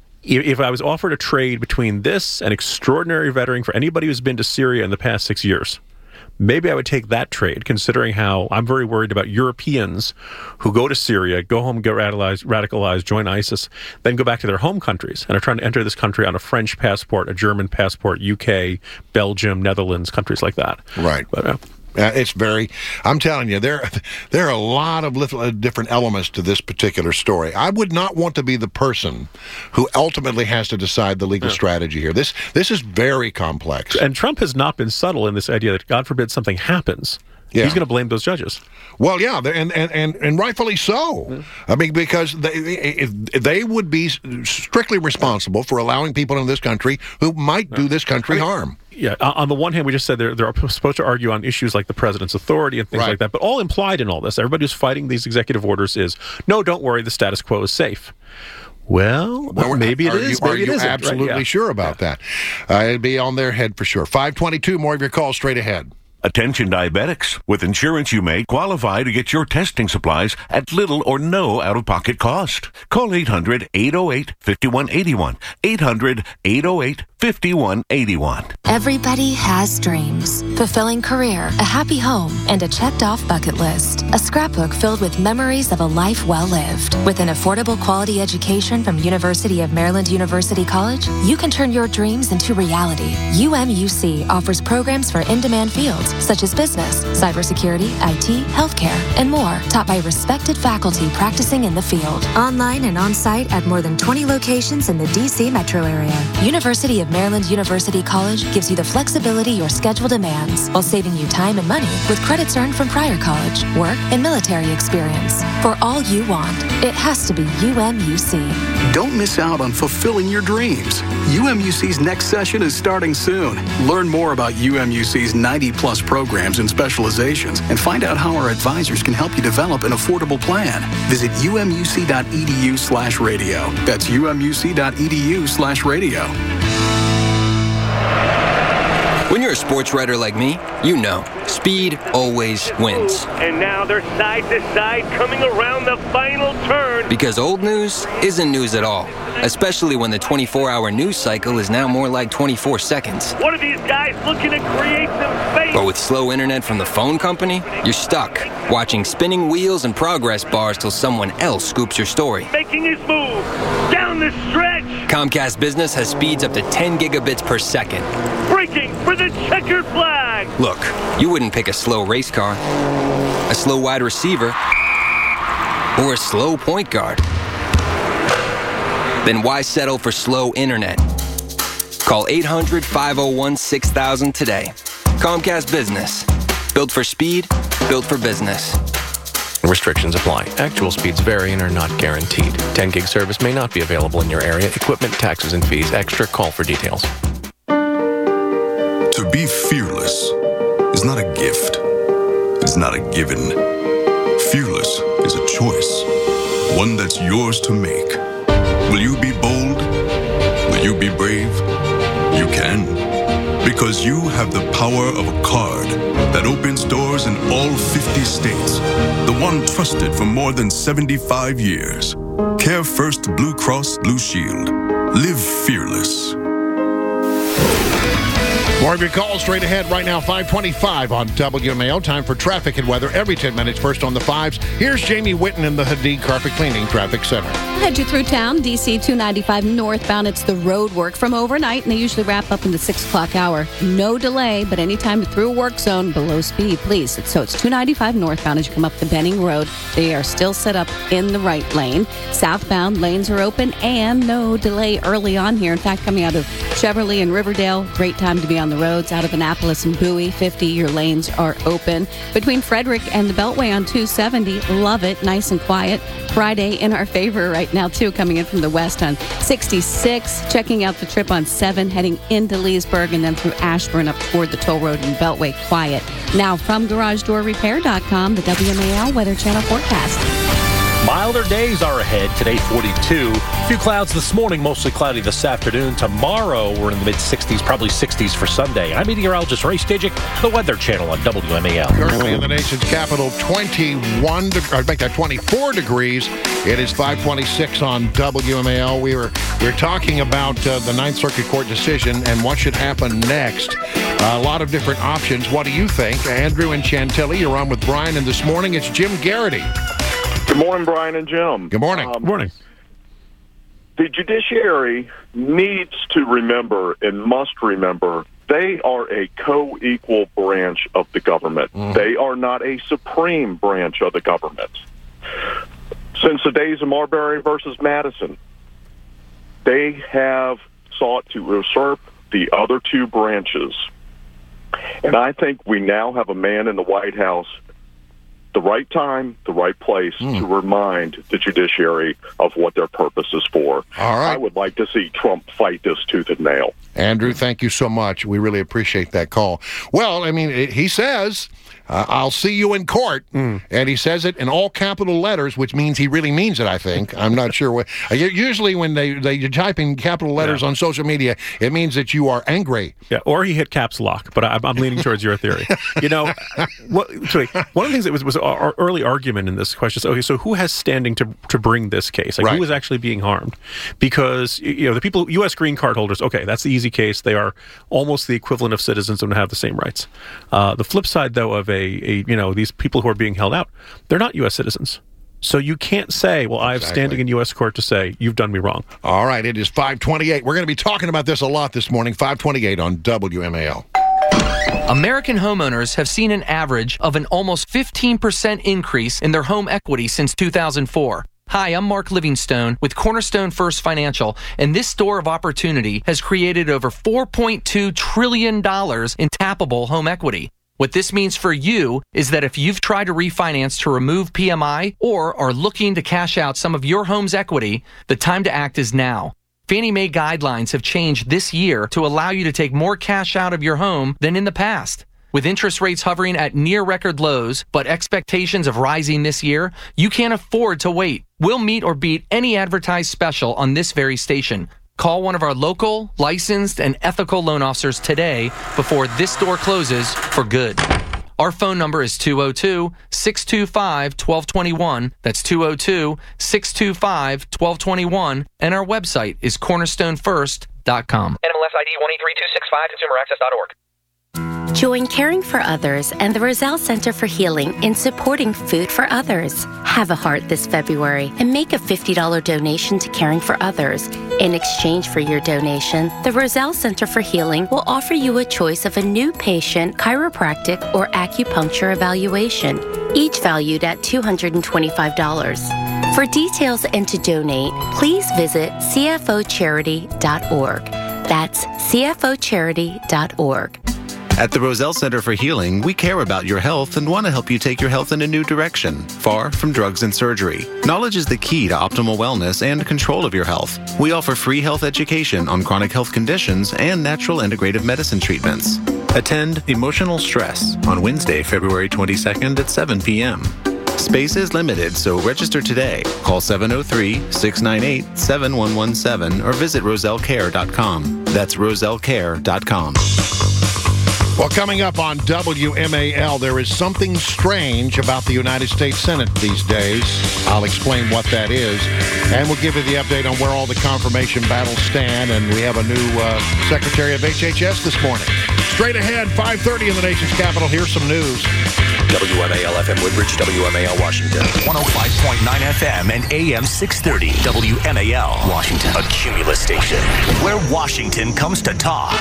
Speaker 18: if I was offered a trade between this and extraordinary veteran for anybody who's been to Syria in the past six years, maybe I would take that trade, considering how I'm very worried about Europeans who go to Syria, go home, get radicalized, radicalized, join ISIS, then go back to their home countries and are trying to enter this country on a French passport, a German passport, U K, Belgium, Netherlands, countries like that.
Speaker 17: Right.
Speaker 18: But, uh,
Speaker 17: Uh, it's very, I'm telling you, there, there are a lot of little uh, different elements to this particular story. I would not want to be the person who ultimately has to decide the legal
Speaker 18: Yeah.
Speaker 17: strategy here. This, this is very complex.
Speaker 18: And Trump has not been subtle in this idea that, God forbid, something happens.
Speaker 17: Yeah.
Speaker 18: He's going to blame those judges.
Speaker 17: Well, yeah, and and, and, and rightfully so.
Speaker 18: Mm-hmm.
Speaker 17: I mean, because they if they would be strictly responsible for allowing people in this country who might do this country harm.
Speaker 18: Yeah, on the one hand, we just said they're, they're supposed to argue on issues like the president's authority and things
Speaker 17: Right.
Speaker 18: like that, but all implied in all this, everybody who's fighting these executive orders is, no, don't worry, the status quo is safe. Well,
Speaker 17: Well,
Speaker 18: maybe it
Speaker 17: are
Speaker 18: is,
Speaker 17: You,
Speaker 18: maybe
Speaker 17: are
Speaker 18: it
Speaker 17: you
Speaker 18: isn't. Right,
Speaker 17: absolutely
Speaker 18: yeah.
Speaker 17: sure about that? Uh, it'd be on their head for sure. five twenty-two, more of your calls straight ahead.
Speaker 1: Attention diabetics. With insurance, you may qualify to get your testing supplies at little or no out-of-pocket cost. Call eight hundred, eight oh eight, five one eight one. eight hundred, eight oh eight, five one eight one.
Speaker 22: Everybody has dreams. Fulfilling career, a happy home, and a checked-off bucket list. A scrapbook filled with memories of a life well lived. With an affordable quality education from University of Maryland University College, you can turn your dreams into reality. U M U C offers programs for in-demand fields such as business, cybersecurity, I T, healthcare, and more, taught by respected faculty practicing in the field. Online and on-site at more than twenty locations in the D C metro area. University of Maryland University College gives you the flexibility your schedule demands while saving you time and money with credits earned from prior college, work, and military experience. For all you want, it has to be U M U C.
Speaker 23: Don't miss out on fulfilling your dreams. U M U C's next session is starting soon. Learn more about U M U C's ninety plus programs and specializations and find out how our advisors can help you develop an affordable plan. Visit umuc.edu slash radio. That's umuc.edu slash radio.
Speaker 24: When you're a sports writer like me, you know, speed always wins.
Speaker 25: And now they're side to side coming around the final turn.
Speaker 24: Because old news isn't news at all, especially when the twenty-four hour news cycle is now more like twenty-four seconds.
Speaker 25: What are these guys looking to create some space?
Speaker 24: But with slow internet from the phone company, you're stuck watching spinning wheels and progress bars till someone else scoops your story.
Speaker 25: Making his move down the stretch.
Speaker 24: Comcast Business has speeds up to ten gigabits per second.
Speaker 25: Breaking for the checkered flag.
Speaker 24: Look, you wouldn't pick a slow race car, a slow wide receiver, or a slow point guard. Then why settle for slow internet? Call eight hundred, five oh one, six thousand today. Comcast Business. Built for speed, built for business.
Speaker 4: Restrictions apply. Actual speeds vary and are not guaranteed. ten gig service may not be available in your area. Equipment, taxes, and fees extra. Call for details.
Speaker 5: To be fearless is not a gift. It's not a given. Fearless is a choice. One that's yours to make. Will you be bold? Will you be brave? You can. Because you have the power of a card that opens doors in all fifty states. The one trusted for more than seventy-five years. Care First Blue Cross Blue Shield. Live fearless.
Speaker 17: More of your calls straight ahead right now, five twenty-five on W M A O. Time for traffic and weather every ten minutes. First on the fives. Here's Jamie Whitten in the Hadid Carpet Cleaning Traffic Center.
Speaker 8: Head you through town, D C two ninety-five northbound. It's the road work from overnight, and they usually wrap up in the six o'clock hour. No delay, but anytime through a work zone, below speed, please. So it's two ninety-five northbound as you come up the Benning Road. They are still set up in the right lane. Southbound lanes are open, and no delay early on here. In fact, coming out of Cheverly and Riverdale, great time to be on the roads. Out of Annapolis and Bowie, fifty, your lanes are open. Between Frederick and the Beltway on two seventy, love it, nice and quiet. Friday in our favor right now, too, coming in from the west on sixty-six. Checking out the trip on seven, heading into Leesburg and then through Ashburn up toward the toll road and Beltway, quiet. Now from garage door repair dot com, the W M A L Weather Channel forecast.
Speaker 16: Milder days are ahead. Today, forty-two. A few clouds this morning, mostly cloudy this afternoon. Tomorrow, we're in the mid-sixties, probably sixties for Sunday. I'm meteorologist Ray Stidgick, the Weather Channel on W M A L.
Speaker 17: Currently in the nation's capital, twenty-one, de- I'd make that twenty-four degrees. It is five twenty-six on W M A L. We were we were talking about uh, the Ninth Circuit Court decision and what should happen next. Uh, a lot of different options. What do you think? Andrew and Chantilly, you're on with Brian, and this morning it's Jim Garrity.
Speaker 6: Good morning, Brian and Jim.
Speaker 17: Good morning.
Speaker 6: Um,
Speaker 17: Good morning.
Speaker 6: The judiciary needs to remember and must remember they are a co-equal branch of the government. Mm. They are not a supreme branch of the government. Since the days of Marbury versus Madison, they have sought to usurp the other two branches. And I think we now have a man in the White House, the right time, the right place mm. to remind the judiciary of what their purpose is for.
Speaker 17: All right.
Speaker 6: I would like to see Trump fight this tooth and nail.
Speaker 17: Andrew, thank you so much. We really appreciate that call. Well, I mean, it, he says, uh, I'll see you in court. Mm. And he says it in all capital letters, which means he really means it, I think. I'm not sure what. Uh, usually when they, they type in capital letters yeah. on social media, it means that you are angry.
Speaker 18: Yeah, or he hit caps lock, but I'm, I'm leaning towards your theory. You know, what, sorry, one of the things that was, was our early argument in this question is, okay, so who has standing to to bring this case? Like, right. who is actually being harmed? Because, you know, the people, U S green card holders, okay, that's the easy case. They are almost the equivalent of citizens and have the same rights. Uh, the flip side, though, of a, a, you know, these people who are being held out, they're not U S citizens. So you can't say, well, I have exactly. standing in U S court to say, you've done me wrong.
Speaker 17: All right, it is five twenty-eight. We're going to be talking about this a lot this morning, five twenty-eight on W M A L.
Speaker 9: American homeowners have seen an average of an almost fifteen percent increase in their home equity since two thousand four. Hi, I'm Mark Livingstone with Cornerstone First Financial, and this store of opportunity has created over four point two trillion dollars in tappable home equity. What this means for you is that if you've tried to refinance to remove P M I or are looking to cash out some of your home's equity, the time to act is now. Fannie Mae guidelines have changed this year to allow you to take more cash out of your home than in the past. With interest rates hovering at near record lows, but expectations of rising this year, you can't afford to wait. We'll meet or beat any advertised special on this very station. Call one of our local, licensed, and ethical loan officers today before this door closes for good. Our phone number is two oh two, six two five, one two two one. That's two oh two, six two five, one two two one. And our website is cornerstone first dot com.
Speaker 10: N M L S I D one eight three two six five, consumer access dot org.
Speaker 26: Join Caring for Others and the Roselle Center for Healing in supporting Food for Others. Have a heart this February and make a fifty dollars donation to Caring for Others. In exchange for your donation, the Roselle Center for Healing will offer you a choice of a new patient, chiropractic, or acupuncture evaluation, each valued at two hundred twenty-five dollars. For details and to donate, please visit c f o charity dot org. That's c f o charity dot org.
Speaker 3: At the Roselle Center for Healing, we care about your health and want to help you take your health in a new direction, far from drugs and surgery. Knowledge is the key to optimal wellness and control of your health. We offer free health education on chronic health conditions and natural integrative medicine treatments. Attend Emotional Stress on Wednesday, February twenty-second at seven p.m. Space is limited, so register today. Call seven oh three, six nine eight, seven one one seven or visit roselle care dot com. That's roselle care dot com.
Speaker 17: Well, coming up on W M A L, there is something strange about the United States Senate these days. I'll explain what that is. And we'll give you the update on where all the confirmation battles stand. And we have a new uh, Secretary of H H S this morning. Straight ahead, five thirty in the nation's capital. Here's some news.
Speaker 7: W M A L F M Woodbridge, W M A L Washington. one oh five point nine F M and A M six thirty. W M A L Washington. A Cumulus station where Washington comes to talk.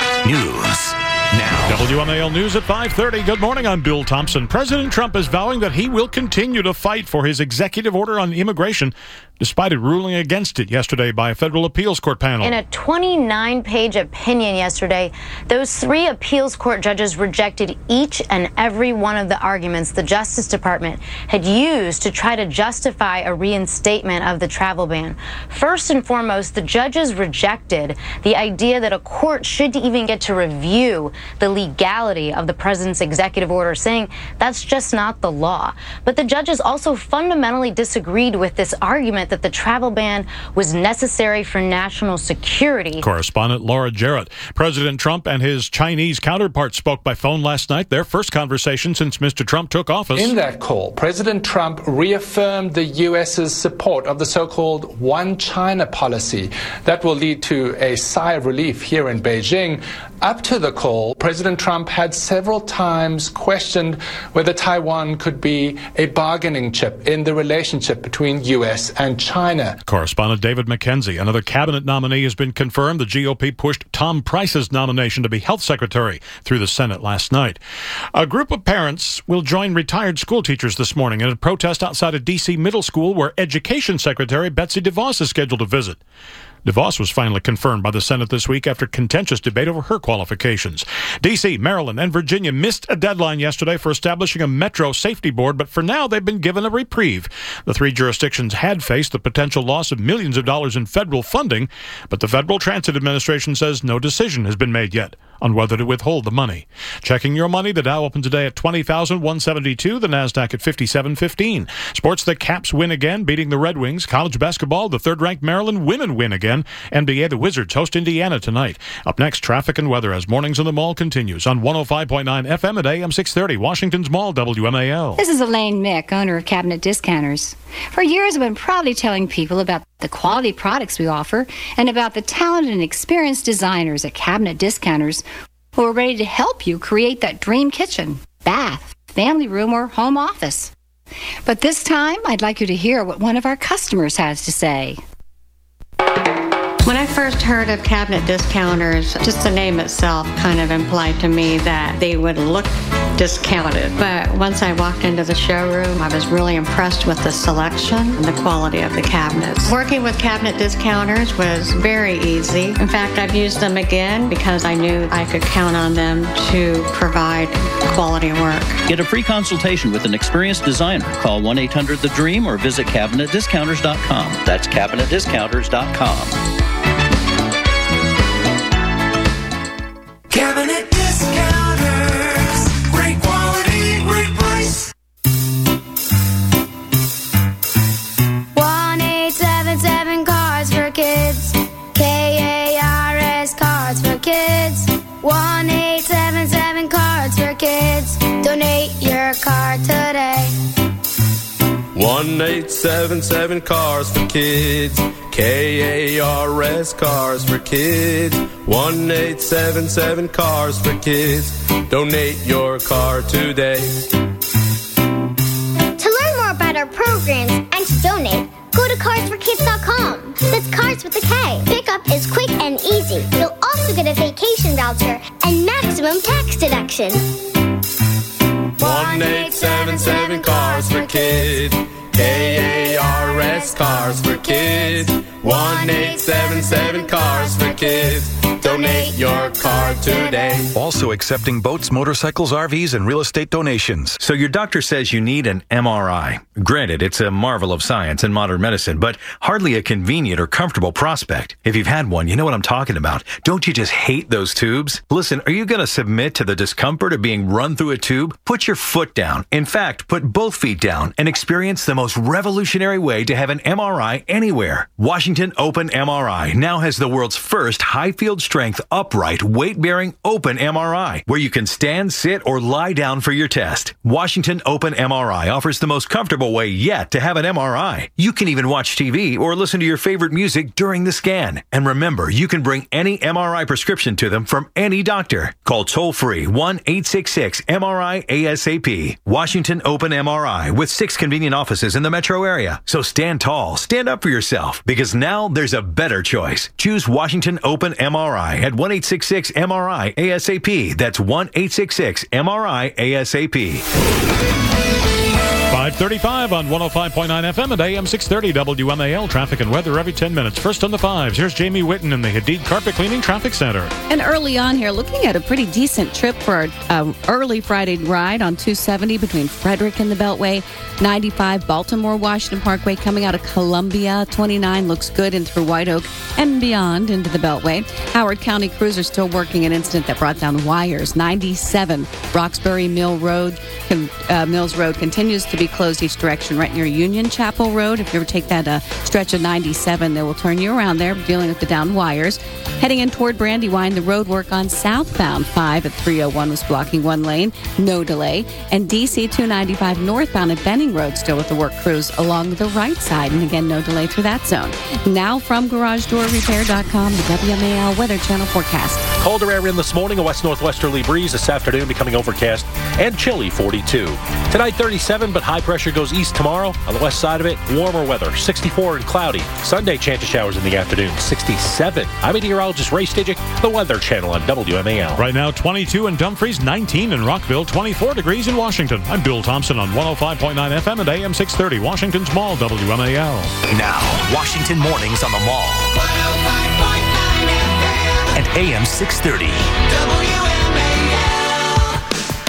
Speaker 7: News now.
Speaker 11: W M A L News at five thirty. Good morning, I'm Bill Thompson. President Trump is vowing that he will continue to fight for his executive order on immigration, despite it ruling against it yesterday by a federal appeals court panel.
Speaker 12: In a twenty-nine page opinion yesterday, those three appeals court judges rejected each and every one of the arguments the Justice Department had used to try to justify a reinstatement of the travel ban. First and foremost, the judges rejected the idea that a court should even get to review the legality of the president's executive order, saying that's just not the law. But the judges also fundamentally disagreed with this argument that the travel ban was necessary for national security.
Speaker 11: Correspondent Laura Jarrett. President Trump and his Chinese counterpart spoke by phone last night, their first conversation since Mister Trump took office.
Speaker 13: In that call, President Trump reaffirmed the U S's support of the so-called One China policy that will lead to a sigh of relief here in Beijing. Up to the call, President Trump had several times questioned whether Taiwan could be a bargaining chip in the relationship between U S and China.
Speaker 11: Correspondent David McKenzie. Another cabinet nominee has been confirmed. The G O P pushed Tom Price's nomination to be health secretary through the Senate last night. A group of parents will join retired school teachers this morning in a protest outside a D C middle school where Education Secretary Betsy DeVos is scheduled to visit. DeVos was finally confirmed by the Senate this week after contentious debate over her qualifications. D C, Maryland, and Virginia missed a deadline yesterday for establishing a Metro Safety Board, but for now they've been given a reprieve. The three jurisdictions had faced the potential loss of millions of dollars in federal funding, but the Federal Transit Administration says no decision has been made yet on whether to withhold the money. Checking your money, the Dow opened today at twenty thousand one hundred seventy-two, the NASDAQ at fifty-seven fifteen. Sports, the Caps win again, beating the Red Wings. College basketball, the third-ranked Maryland women win again. N B A, the Wizards host Indiana tonight. Up next, traffic and weather as Mornings in the Mall continues on one oh five point nine F M at A M six thirty, Washington's Mall, W M A L.
Speaker 14: This is Elaine Mick, owner of Cabinet Discounters. For years, I've been proudly telling people about the quality products we offer and about the talented and experienced designers at Cabinet Discounters who are ready to help you create that dream kitchen, bath, family room, or home office. But this time, I'd like you to hear what one of our customers has to say.
Speaker 15: When I first heard of Cabinet Discounters, just the name itself kind of implied to me that they would look discounted. But once I walked into the showroom, I was really impressed with the selection and the quality of the cabinets. Working with Cabinet Discounters was very easy. In fact, I've used them again because I knew I could count on them to provide quality work.
Speaker 27: Get a free consultation with an experienced designer. Call one eight hundred the dream or visit cabinet discounters dot com. That's cabinet discounters dot com.
Speaker 28: Cabinet Discounters. Great quality, great price.
Speaker 29: one eight seven seven Cars for Kids. K A R S Cards for Kids. one eight seven seven Cards for Kids. Donate your card today.
Speaker 30: one eight seven seven Cars for Kids. K A R S Cars for Kids. one eight seven seven Cars for Kids. Donate your car today.
Speaker 29: To learn more about our programs and to donate, go to cars for kids dot com. That's Cars with a K. Pickup is quick and easy. You'll also get a vacation voucher and maximum tax deduction.
Speaker 30: one eight seven seven Cars for Kids. K A R S Cars for Kids. one eight seven seven Cars for Kids. Donate your car. card today.
Speaker 1: Also accepting boats, motorcycles, R Vs, and real estate donations. So your doctor says you need an M R I. Granted, it's a marvel of science and modern medicine, but hardly a convenient or comfortable prospect. If you've had one, you know what I'm talking about. Don't you just hate those tubes? Listen, are you going to submit to the discomfort of being run through a tube? Put your foot down. In fact, put both feet down and experience the most revolutionary way to have an M R I anywhere. Washington Open M R I now has the world's first high field strength, upright, weight-bearing open M R I, where you can stand, sit, or lie down for your test. Washington Open M R I offers the most comfortable way yet to have an M R I. You can even watch T V or listen to your favorite music during the scan. And remember, you can bring any M R I prescription to them from any doctor. Call toll-free one eight six six M R I A S A P. Washington Open M R I with six convenient offices in the metro area. So stand tall, stand up for yourself, because now there's a better choice. Choose Washington Open M R I at one eight six six M R I A S A P. That's one eight six six M R I A S A P.
Speaker 11: five thirty-five on one oh five point nine F M and A M six thirty W M A L. Traffic and weather every ten minutes. First on the fives, here's Jamie Whitten in the Hadid Carpet Cleaning Traffic Center.
Speaker 8: And early on here, looking at a pretty decent trip for our uh, early Friday ride on two seventy between Frederick and the Beltway. ninety-five Baltimore Washington Parkway coming out of Columbia. twenty-nine looks good in through White Oak and beyond into the Beltway. Howard County crews are still working an incident that brought down wires. ninety-seven Roxbury Mill Road, uh, Mills Road continues to be closed each direction right near Union Chapel Road. If you ever take that uh, stretch of ninety-seven, they will turn you around there dealing with the down wires. Heading in toward Brandywine, the road work on southbound five at three oh one was blocking one lane, no delay. And D C two ninety-five northbound at Benning Road still with the work crews along the right side. And again, no delay through that zone. Now from garage door repair dot com, the W M A L Weather Channel forecast.
Speaker 16: Colder air in this morning, a west-northwesterly breeze. This afternoon becoming overcast and chilly, forty-two. Tonight, thirty-seven, but high pressure goes east tomorrow. On the west side of it, warmer weather, sixty-four and cloudy. Sunday, chance of showers in the afternoon, sixty-seven. I'm meteorologist Ray Stidgick, the Weather Channel on W M A L.
Speaker 11: Right now, twenty-two in Dumfries, nineteen in Rockville, twenty-four degrees in Washington. I'm Bill Thompson on one oh five point nine F M and A M six thirty, Washington's Mall, W M A L.
Speaker 7: Now, Washington Mornings on the Mall. one oh five point nine F M and A M six thirty.
Speaker 17: W M A L.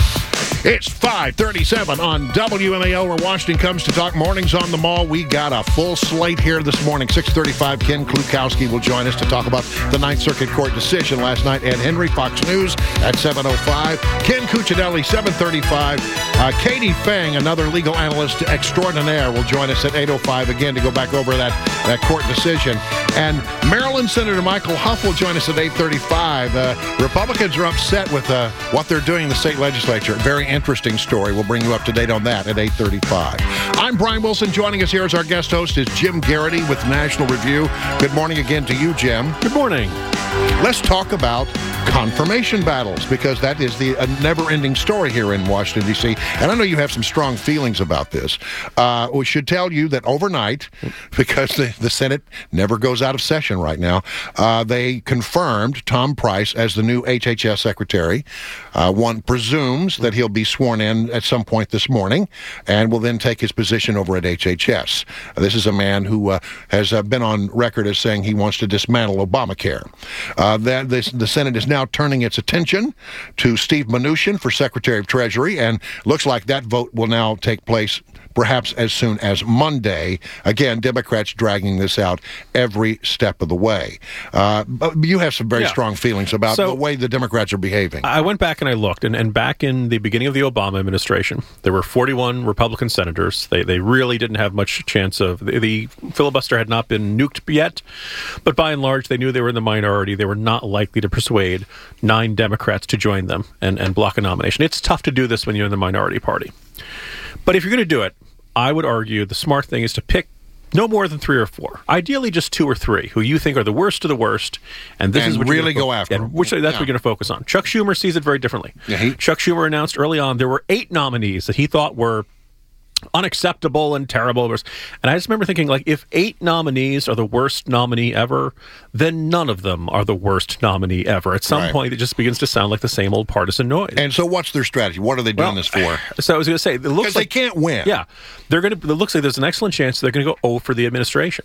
Speaker 17: It's five thirty-seven on W M A L, where Washington comes to talk mornings on the Mall. We got a full slate here this morning. six thirty-five, Ken Klukowski will join us to talk about the Ninth Circuit Court decision last night. Ed Henry, Fox News at seven oh five. Ken Cuccinelli, seven thirty-five. Uh, Katie Fang, another legal analyst extraordinaire, will join us at eight oh five again to go back over that, that court decision. And Maryland Senator Michael Huff will join us at eight thirty-five. Uh, Republicans are upset with uh, what they're doing in the state legislature. Very interesting story. We'll bring you up to date on that at eight thirty-five. I'm Brian Wilson. Joining us here as our guest host is Jim Garrity with National Review. Good morning again to you, Jim.
Speaker 18: Good morning.
Speaker 17: Let's talk about confirmation battles, because that is the a never-ending story here in Washington, D C And I know you have some strong feelings about this. Uh, we should tell you that overnight, because the, the Senate never goes out of session right now, uh, they confirmed Tom Price as the new H H S secretary. Uh, one presumes that he'll be sworn in at some point this morning and will then take his position over at H H S. Uh, this is a man who uh, has uh, been on record as saying he wants to dismantle Obamacare. Uh, that this, the Senate is now turning its attention to Steve Mnuchin for Secretary of Treasury, and looks like that vote will now take place perhaps as soon as Monday. Again, Democrats dragging this out every step of the way. Uh, but you have some very
Speaker 18: yeah.
Speaker 17: strong feelings about
Speaker 18: so,
Speaker 17: the way the Democrats are behaving.
Speaker 18: I went back and I looked, and, and back in the beginning of the Obama administration, there were forty-one Republican senators. They they really didn't have much chance of, the, the filibuster had not been nuked yet, but by and large, they knew they were in the minority. They were not likely to persuade nine Democrats to join them and, and block a nomination. It's tough to do this when you're in the minority party. But if you're going to do it, I would argue the smart thing is to pick no more than three or four. Ideally, just two or three who you think are the worst of the worst, and this
Speaker 17: and
Speaker 18: is what
Speaker 17: really
Speaker 18: you're
Speaker 17: go after.
Speaker 18: And which that's
Speaker 17: yeah.
Speaker 18: what you're going to focus on. Chuck Schumer sees it very differently.
Speaker 17: Yeah, he,
Speaker 18: Chuck Schumer announced early on there were eight nominees that he thought were unacceptable and terrible. And I just remember thinking, like, if eight nominees are the worst nominee ever, then none of them are the worst nominee ever. At some
Speaker 17: right.
Speaker 18: point, it just begins to sound like the same old partisan noise.
Speaker 17: And so what's their strategy? What are they doing
Speaker 18: well,
Speaker 17: this for?
Speaker 18: So I was going to say, it looks
Speaker 17: because
Speaker 18: like
Speaker 17: they can't win.
Speaker 18: Yeah. They're going to, it looks like there's an excellent chance they're going to go oh for the administration.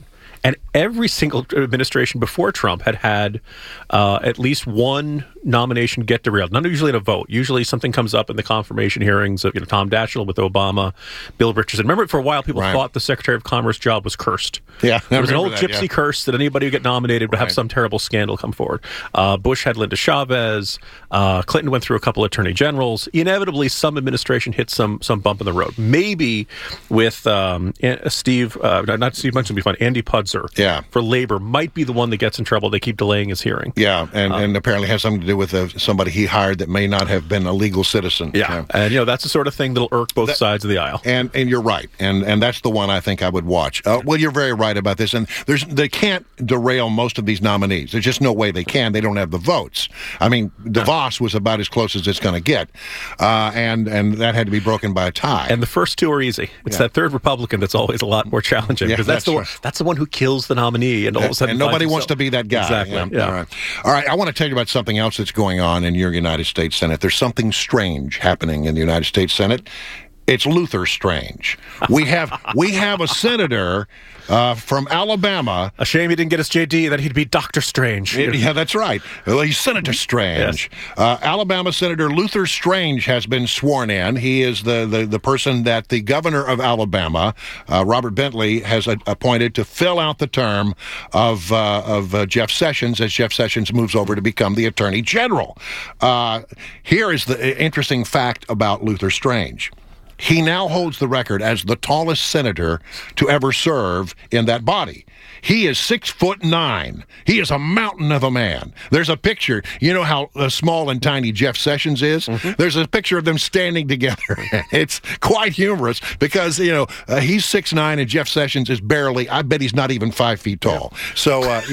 Speaker 18: And every single administration before Trump had had uh, at least one nomination get derailed. Not usually in a vote. Usually something comes up in the confirmation hearings of, you know, Tom Daschle with Obama, Bill Richardson. Remember, for a while, people
Speaker 17: Right.
Speaker 18: thought the Secretary of Commerce job was cursed.
Speaker 17: Yeah,
Speaker 18: There was an old
Speaker 17: that,
Speaker 18: gypsy
Speaker 17: yeah.
Speaker 18: curse that anybody who get nominated would have
Speaker 17: Right.
Speaker 18: some terrible scandal come forward. Uh, Bush had Linda Chavez. Uh, Clinton went through a couple attorney generals. Inevitably, some administration hit some some bump in the road. Maybe with um, An- Steve, uh, not Steve Munson, would be fun. Andy Pudzer,
Speaker 17: Yeah.
Speaker 18: for labor, might be the one that gets in trouble. They keep delaying his hearing.
Speaker 17: Yeah, and,
Speaker 18: Um,
Speaker 17: and apparently has something to do with uh, somebody he hired that may not have been a legal citizen.
Speaker 18: Yeah, and you know that's the sort of thing that'll irk both
Speaker 17: That-
Speaker 18: sides of the aisle.
Speaker 17: And and you're right, and and that's the one I think I would watch. Uh, well, you're very right about this, and there's they can't derail most of these nominees. There's just no way they can. They don't have the votes. I mean, DeVos was about as close as it's going to get, uh, and and that had to be broken by a tie.
Speaker 18: And the first two are easy. It's
Speaker 17: Yeah.
Speaker 18: that third Republican that's always a lot more challenging
Speaker 17: Yeah,
Speaker 18: because that's,
Speaker 17: that's
Speaker 18: the one,
Speaker 17: right.
Speaker 18: that's the one who kills the nominee, and all of a sudden
Speaker 17: and nobody
Speaker 18: finds
Speaker 17: wants to
Speaker 18: himself-
Speaker 17: be that guy.
Speaker 18: Exactly.
Speaker 17: Yeah.
Speaker 18: Yeah.
Speaker 17: All right. All right. I want to tell you about something else that's going on in your United States Senate. There's something strange happening in the United States Senate. It's Luther Strange. We have we have a senator uh, from Alabama.
Speaker 18: A shame he didn't get his J D, that he'd be Doctor Strange.
Speaker 17: Yeah, that's right. Well, he's Senator Strange. Uh, Alabama Senator Luther Strange has been sworn in. He is the, the, the person that the governor of Alabama, uh, Robert Bentley, has a, appointed to fill out the term of uh, of uh, Jeff Sessions as Jeff Sessions moves over to become the Attorney General. Uh, here is the interesting fact about Luther Strange. He now holds the record as the tallest senator to ever serve in that body. He is six foot nine. He is a mountain of a man. There's a picture. You know how uh, small and tiny Jeff Sessions is? Mm-hmm. There's a picture of them standing together. It's quite humorous because, you know, uh, he's six nine and Jeff Sessions is barely, I bet he's not even five feet tall. Yeah. So uh,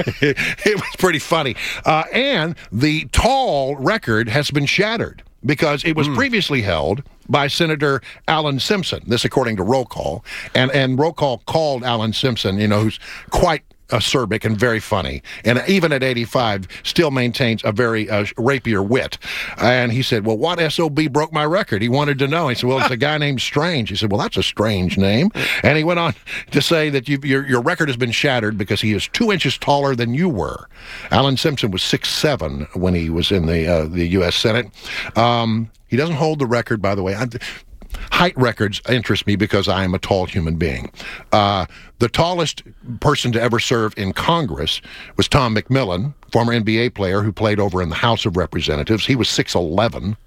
Speaker 17: it was pretty funny. Uh, and the tall record has been shattered, because it was mm. previously held by Senator Alan Simpson. This according to Roll Call. And, and Roll Call called Alan Simpson, you know, who's quite acerbic and very funny, and even at eighty-five, still maintains a very uh, rapier wit. And he said, well, what S O B broke my record? He wanted to know. He said, well, it's a guy named Strange. He said, well, that's a strange name. And he went on to say that you, your, your record has been shattered because he is two inches taller than you were. Alan Simpson was six seven when he was in the, uh, the U S Senate. Um, he doesn't hold the record, by the way. I, height records interest me because I am a tall human being. Uh, the tallest person to ever serve in Congress was Tom McMillan, former N B A player who played over in the House of Representatives. He was six eleven.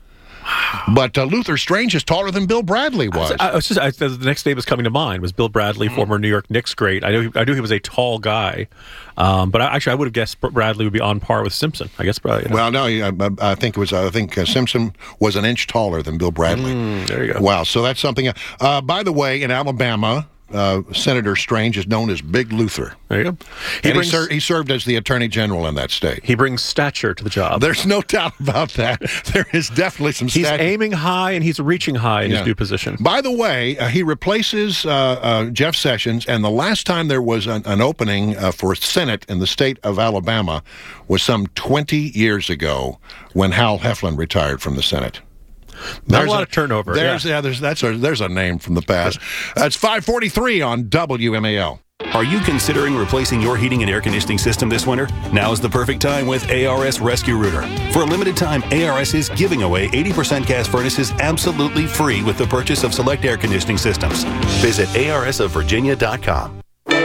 Speaker 17: But uh, Luther Strange is taller than Bill Bradley was.
Speaker 18: I, I was just, I, the next name was coming to mind was Bill Bradley, mm-hmm. former New York Knicks great. I knew, I knew he was a tall guy, um, but I, actually I would have guessed Bradley would be on par with Simpson. I guess. Probably, you know.
Speaker 17: Well, no, I, I think it was. I think uh, Simpson was an inch taller than Bill Bradley.
Speaker 18: Mm, there you go.
Speaker 17: Wow. So that's something. Uh, by the way, in Alabama, Uh, Senator Strange is known as Big Luther.
Speaker 18: There you go.
Speaker 17: He, and brings, he, ser- he served as the Attorney General in that state.
Speaker 18: He brings stature to the job.
Speaker 17: There's no doubt about that. There is definitely some
Speaker 18: He's
Speaker 17: stature.
Speaker 18: aiming high and he's reaching high in
Speaker 17: yeah.
Speaker 18: his new position.
Speaker 17: By the way, uh, he replaces uh, uh, Jeff Sessions, and the last time there was an, an opening uh, for Senate in the state of Alabama was some twenty years ago when Hal Heflin retired from the Senate.
Speaker 18: Not
Speaker 17: There's
Speaker 18: a lot
Speaker 17: a,
Speaker 18: of turnover.
Speaker 17: There's
Speaker 18: yeah,
Speaker 17: yeah there's that's a, there's a name from the past. That's five forty-three on W M A L.
Speaker 2: Are you considering replacing your heating and air conditioning system this winter? Now is the perfect time with A R S Rescue Rooter. For a limited time, A R S is giving away eighty percent gas furnaces absolutely free with the purchase of select air conditioning systems. Visit A R S of Virginia dot com.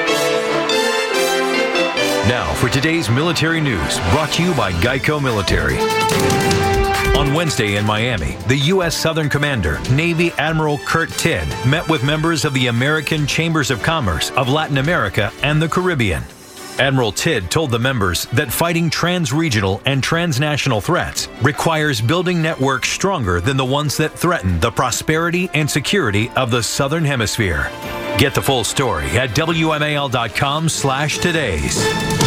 Speaker 1: Now for today's military news, brought to you by Geico Military. On Wednesday in Miami, the U S Southern Commander, Navy Admiral Kurt Tidd, met with members of the American Chambers of Commerce of Latin America and the Caribbean. Admiral Tidd told the members that fighting trans-regional and transnational threats requires building networks stronger than the ones that threaten the prosperity and security of the Southern Hemisphere. Get the full story at W M A L dot com slash today's.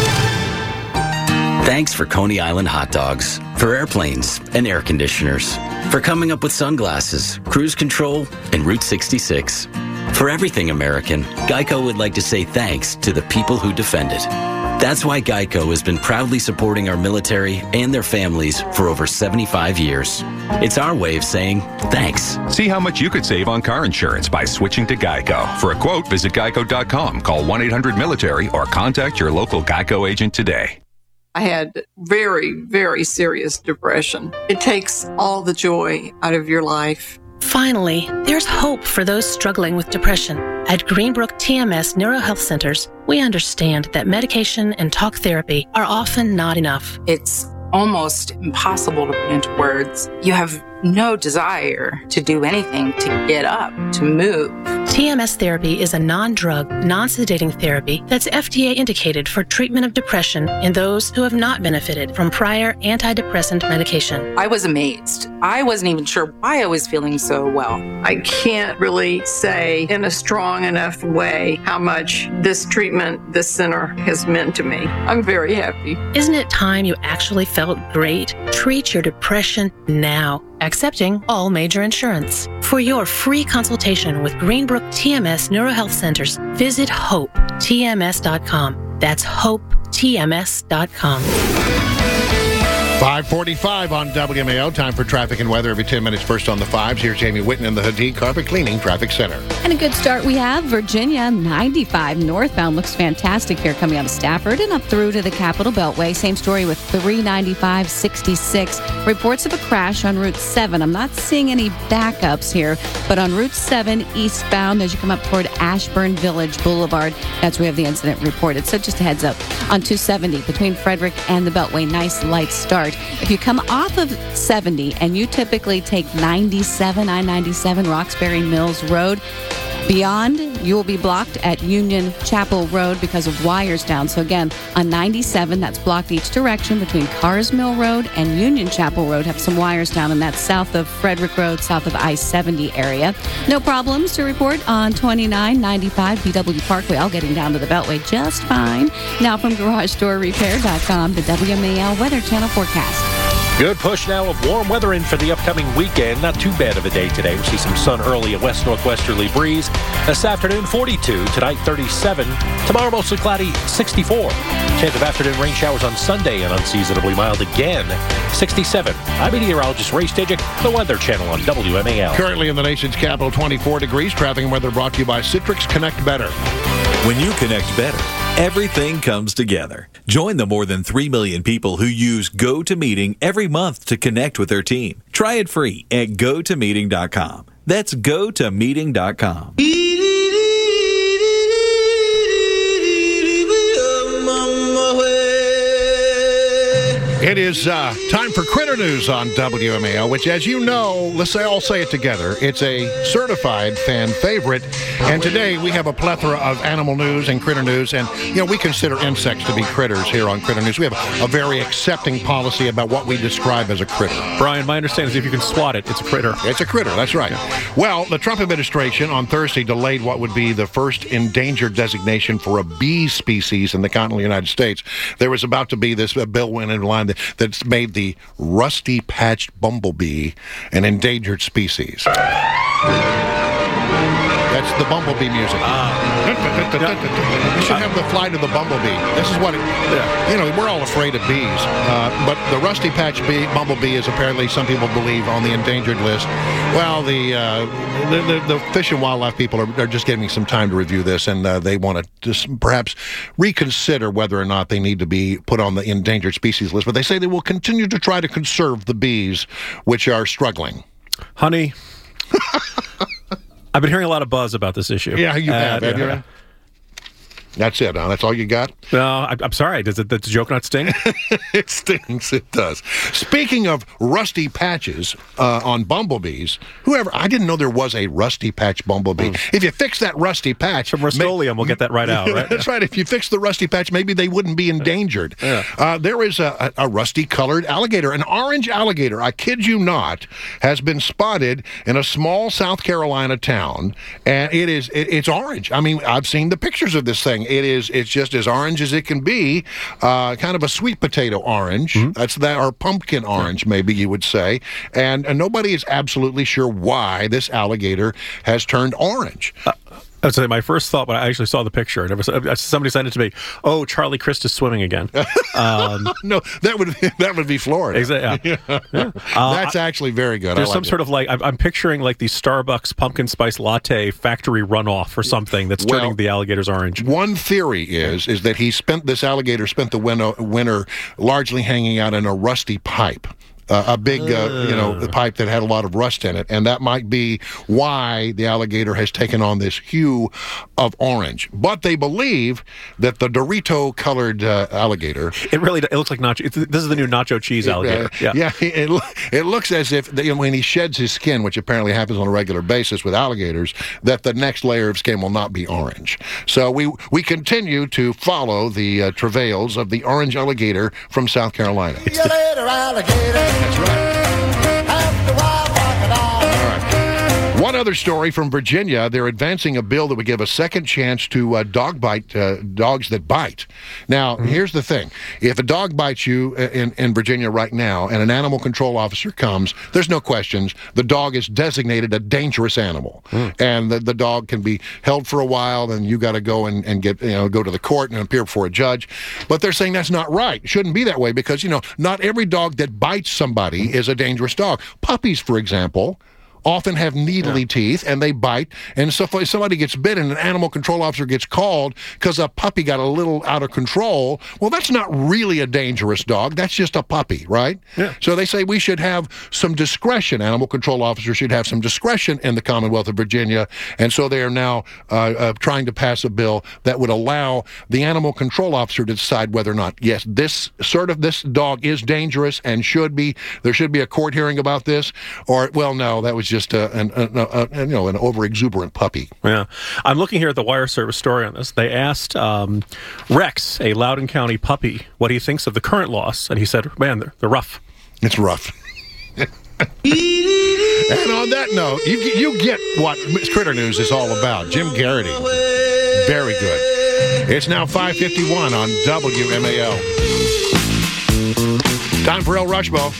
Speaker 4: Thanks for Coney Island hot dogs, for airplanes and air conditioners, for coming up with sunglasses, cruise control, and Route sixty-six. For everything American, Geico would like to say thanks to the people who defend it. That's why Geico has been proudly supporting our military and their families for over seventy-five years. It's our way of saying thanks.
Speaker 5: See how much you could save on car insurance by switching to Geico. For a quote, visit geico dot com, call one eight hundred military, or contact your local Geico agent today.
Speaker 6: I had very, very serious depression. It takes all the joy out of your life.
Speaker 9: Finally, there's hope for those struggling with depression. At Greenbrook T M S Neurohealth Centers, we understand that medication and talk therapy are often not enough.
Speaker 19: It's almost impossible to put into words. You have no desire to do anything, to get up, to move.
Speaker 9: T M S therapy is a non-drug, non-sedating therapy that's F D A indicated for treatment of depression in those who have not benefited from prior antidepressant medication.
Speaker 19: I was amazed. I wasn't even sure why I was feeling so well.
Speaker 6: I can't really say in a strong enough way how much this treatment, this center has meant to me. I'm very happy.
Speaker 9: Isn't it time you actually felt great? Treat your depression now. Accepting all major insurance. For your free consultation with Greenbrook T M S Neurohealth Centers, visit hope T M S dot com. That's hope T M S dot com.
Speaker 17: five forty-five on W M A O. Time for traffic and weather every ten minutes. First on the fives. Here's Jamie Whitten in the Hadid Carpet Cleaning Traffic Center.
Speaker 8: And a good start we have. Virginia ninety-five northbound looks fantastic here coming out of Stafford and up through to the Capitol Beltway. Same story with three ninety-five sixty-six. Reports of a crash on Route seven. I'm not seeing any backups here, but on Route seven eastbound as you come up toward Ashburn Village Boulevard, that's where we have the incident reported. So just a heads up. On two seventy between Frederick and the Beltway, nice light start. If you come off of seventy and you typically take ninety-seven, I ninety-seven, Roxbury Mills Road, beyond, you will be blocked at Union Chapel Road because of wires down. So again, on ninety-seven, that's blocked each direction between Cars Mill Road and Union Chapel Road. Have some wires down, and that's south of Frederick Road, south of I seventy area. No problems to report on twenty-nine ninety-five B W Parkway, all getting down to the Beltway just fine. Now from Garage Door Repair dot com, the W M A L Weather Channel forecast.
Speaker 16: Good push now of warm weather in for the upcoming weekend. Not too bad of a day today. We'll see some sun early, a west-northwesterly breeze. This afternoon, forty-two. Tonight, thirty-seven. Tomorrow, mostly cloudy, sixty-four. Chance of afternoon rain showers on Sunday and unseasonably mild again, sixty-seven. I'm meteorologist Ray Stajic, the Weather Channel on W M A L.
Speaker 17: Currently in the nation's capital, twenty-four degrees. Traffic and weather brought to you by Citrix Connect Better.
Speaker 20: When you connect better, everything comes together. Join the more than three million people who use GoToMeeting every month to connect with their team. Try it free at go to meeting dot com. That's go to meeting dot com.
Speaker 17: It is uh, time for Critter News on W M A O, which, as you know, let's say all say it together, it's a certified fan favorite. And today we have a plethora of animal news and critter news. And, you know, we consider insects to be critters here on Critter News. We have a very accepting policy about what we describe as a critter.
Speaker 18: Brian, my understanding is if you can swat it, it's a critter.
Speaker 17: It's a critter, that's right. Well, the Trump administration on Thursday delayed what would be the first endangered designation for a bee species in the continental United States. There was about to be this uh, bill went in line that, that's made the rusty-patched bumblebee an endangered species. That's the bumblebee music. Uh, we should have the flight of the bumblebee. This is what, it, you know, we're all afraid of bees. Uh, but the rusty patch bee, bumblebee is apparently, some people believe, on the endangered list. Well, the uh, the, the, the Fish and Wildlife people are, are just giving some time to review this, and uh, they want to just perhaps reconsider whether or not they need to be put on the endangered species list. But they say they will continue to try to conserve the bees, which are struggling.
Speaker 18: Honey... I've been hearing a lot of buzz about this issue.
Speaker 17: Yeah, you have.
Speaker 18: Uh,
Speaker 17: have
Speaker 18: yeah.
Speaker 17: you? That's it, huh? That's all you got?
Speaker 18: No, I, I'm sorry. Does, it, does the joke not sting?
Speaker 17: It stings. It does. Speaking of rusty patches uh, on bumblebees, whoever, I didn't know there was a rusty patch bumblebee. Mm. If you fix that rusty patch...
Speaker 18: From Rust-Oleum, we'll get that right out, right?
Speaker 17: That's right. If you fix the rusty patch, maybe they wouldn't be endangered. Yeah. Uh, there is a, a, a rusty-colored alligator, an orange alligator, I kid you not, has been spotted in a small South Carolina town, and it is it, it's orange. I mean, I've seen the pictures of this thing. It is it's just as orange as it can be, uh, kind of a sweet potato orange. Mm-hmm. That's that, or pumpkin orange, maybe you would say. And, and nobody is absolutely sure why this alligator has turned orange.
Speaker 18: Uh, I would say my first thought when I actually saw the picture, I never saw, somebody sent it to me. Oh, Charlie Crist is swimming again. Um,
Speaker 17: no, that would that would be Florida.
Speaker 18: Exactly. Yeah. Yeah. Uh,
Speaker 17: That's actually very good.
Speaker 18: There's
Speaker 17: I like
Speaker 18: some
Speaker 17: it.
Speaker 18: sort of like I'm, I'm picturing like the Starbucks pumpkin spice latte factory runoff or something that's
Speaker 17: Well,
Speaker 18: turning the alligators orange.
Speaker 17: One theory is is that he spent this alligator spent the winter, winter largely hanging out in a rusty pipe. Uh, a big, uh, you know, pipe that had a lot of rust in it, and that might be why the alligator has taken on this hue of orange. But they believe that the Dorito-colored uh, alligator,
Speaker 18: It really it looks like nacho. It's, this is the new nacho cheese alligator.
Speaker 17: uh,
Speaker 18: yeah.
Speaker 17: yeah, it, it looks as if you know, when he sheds his skin, which apparently happens on a regular basis with alligators, that the next layer of skin will not be orange. So we we continue to follow the uh, travails of the orange alligator from South Carolina.
Speaker 28: See you later, alligator.
Speaker 17: That's right.
Speaker 28: After a while, walk it off.
Speaker 17: All right. One other story from Virginia. They're advancing a bill that would give a second chance to uh, dog bite uh, dogs that bite. Now,
Speaker 18: Mm-hmm.
Speaker 17: here's the thing: if a dog bites you in, in Virginia right now, and an animal control officer comes, there's no questions. The dog is designated a dangerous animal,
Speaker 18: Mm.
Speaker 17: and the, the dog can be held for a while. And you got to go and, and get you know go to the court and appear before a judge. But they're saying that's not right. It shouldn't be that way because you know not every dog that bites somebody is a dangerous dog. Puppies, for example, often have needly teeth and they bite. And so if somebody gets bitten, an animal control officer gets called because a puppy got a little out of control. Well, that's not really a dangerous dog. That's just a puppy, right?
Speaker 18: Yeah.
Speaker 17: So they say we should have some discretion. Animal control officers should have some discretion in the Commonwealth of Virginia. And so they are now uh, uh, trying to pass a bill that would allow the animal control officer to decide whether or not, yes, this sort of this dog is dangerous and should be, there should be a court hearing about this, or, well, no, that was just uh, an, an, uh, you know, an over-exuberant puppy.
Speaker 18: Yeah. I'm looking here at the Wire Service story on this. They asked um, Rex, a Loudoun County puppy, what he thinks of the current laws, and he said, man, they're, they're rough.
Speaker 17: It's rough. And on that note, you, you get what Critter News is all about. Jim Garrity. Very good. It's now five fifty-one on W M A L. Time for El Rushmo.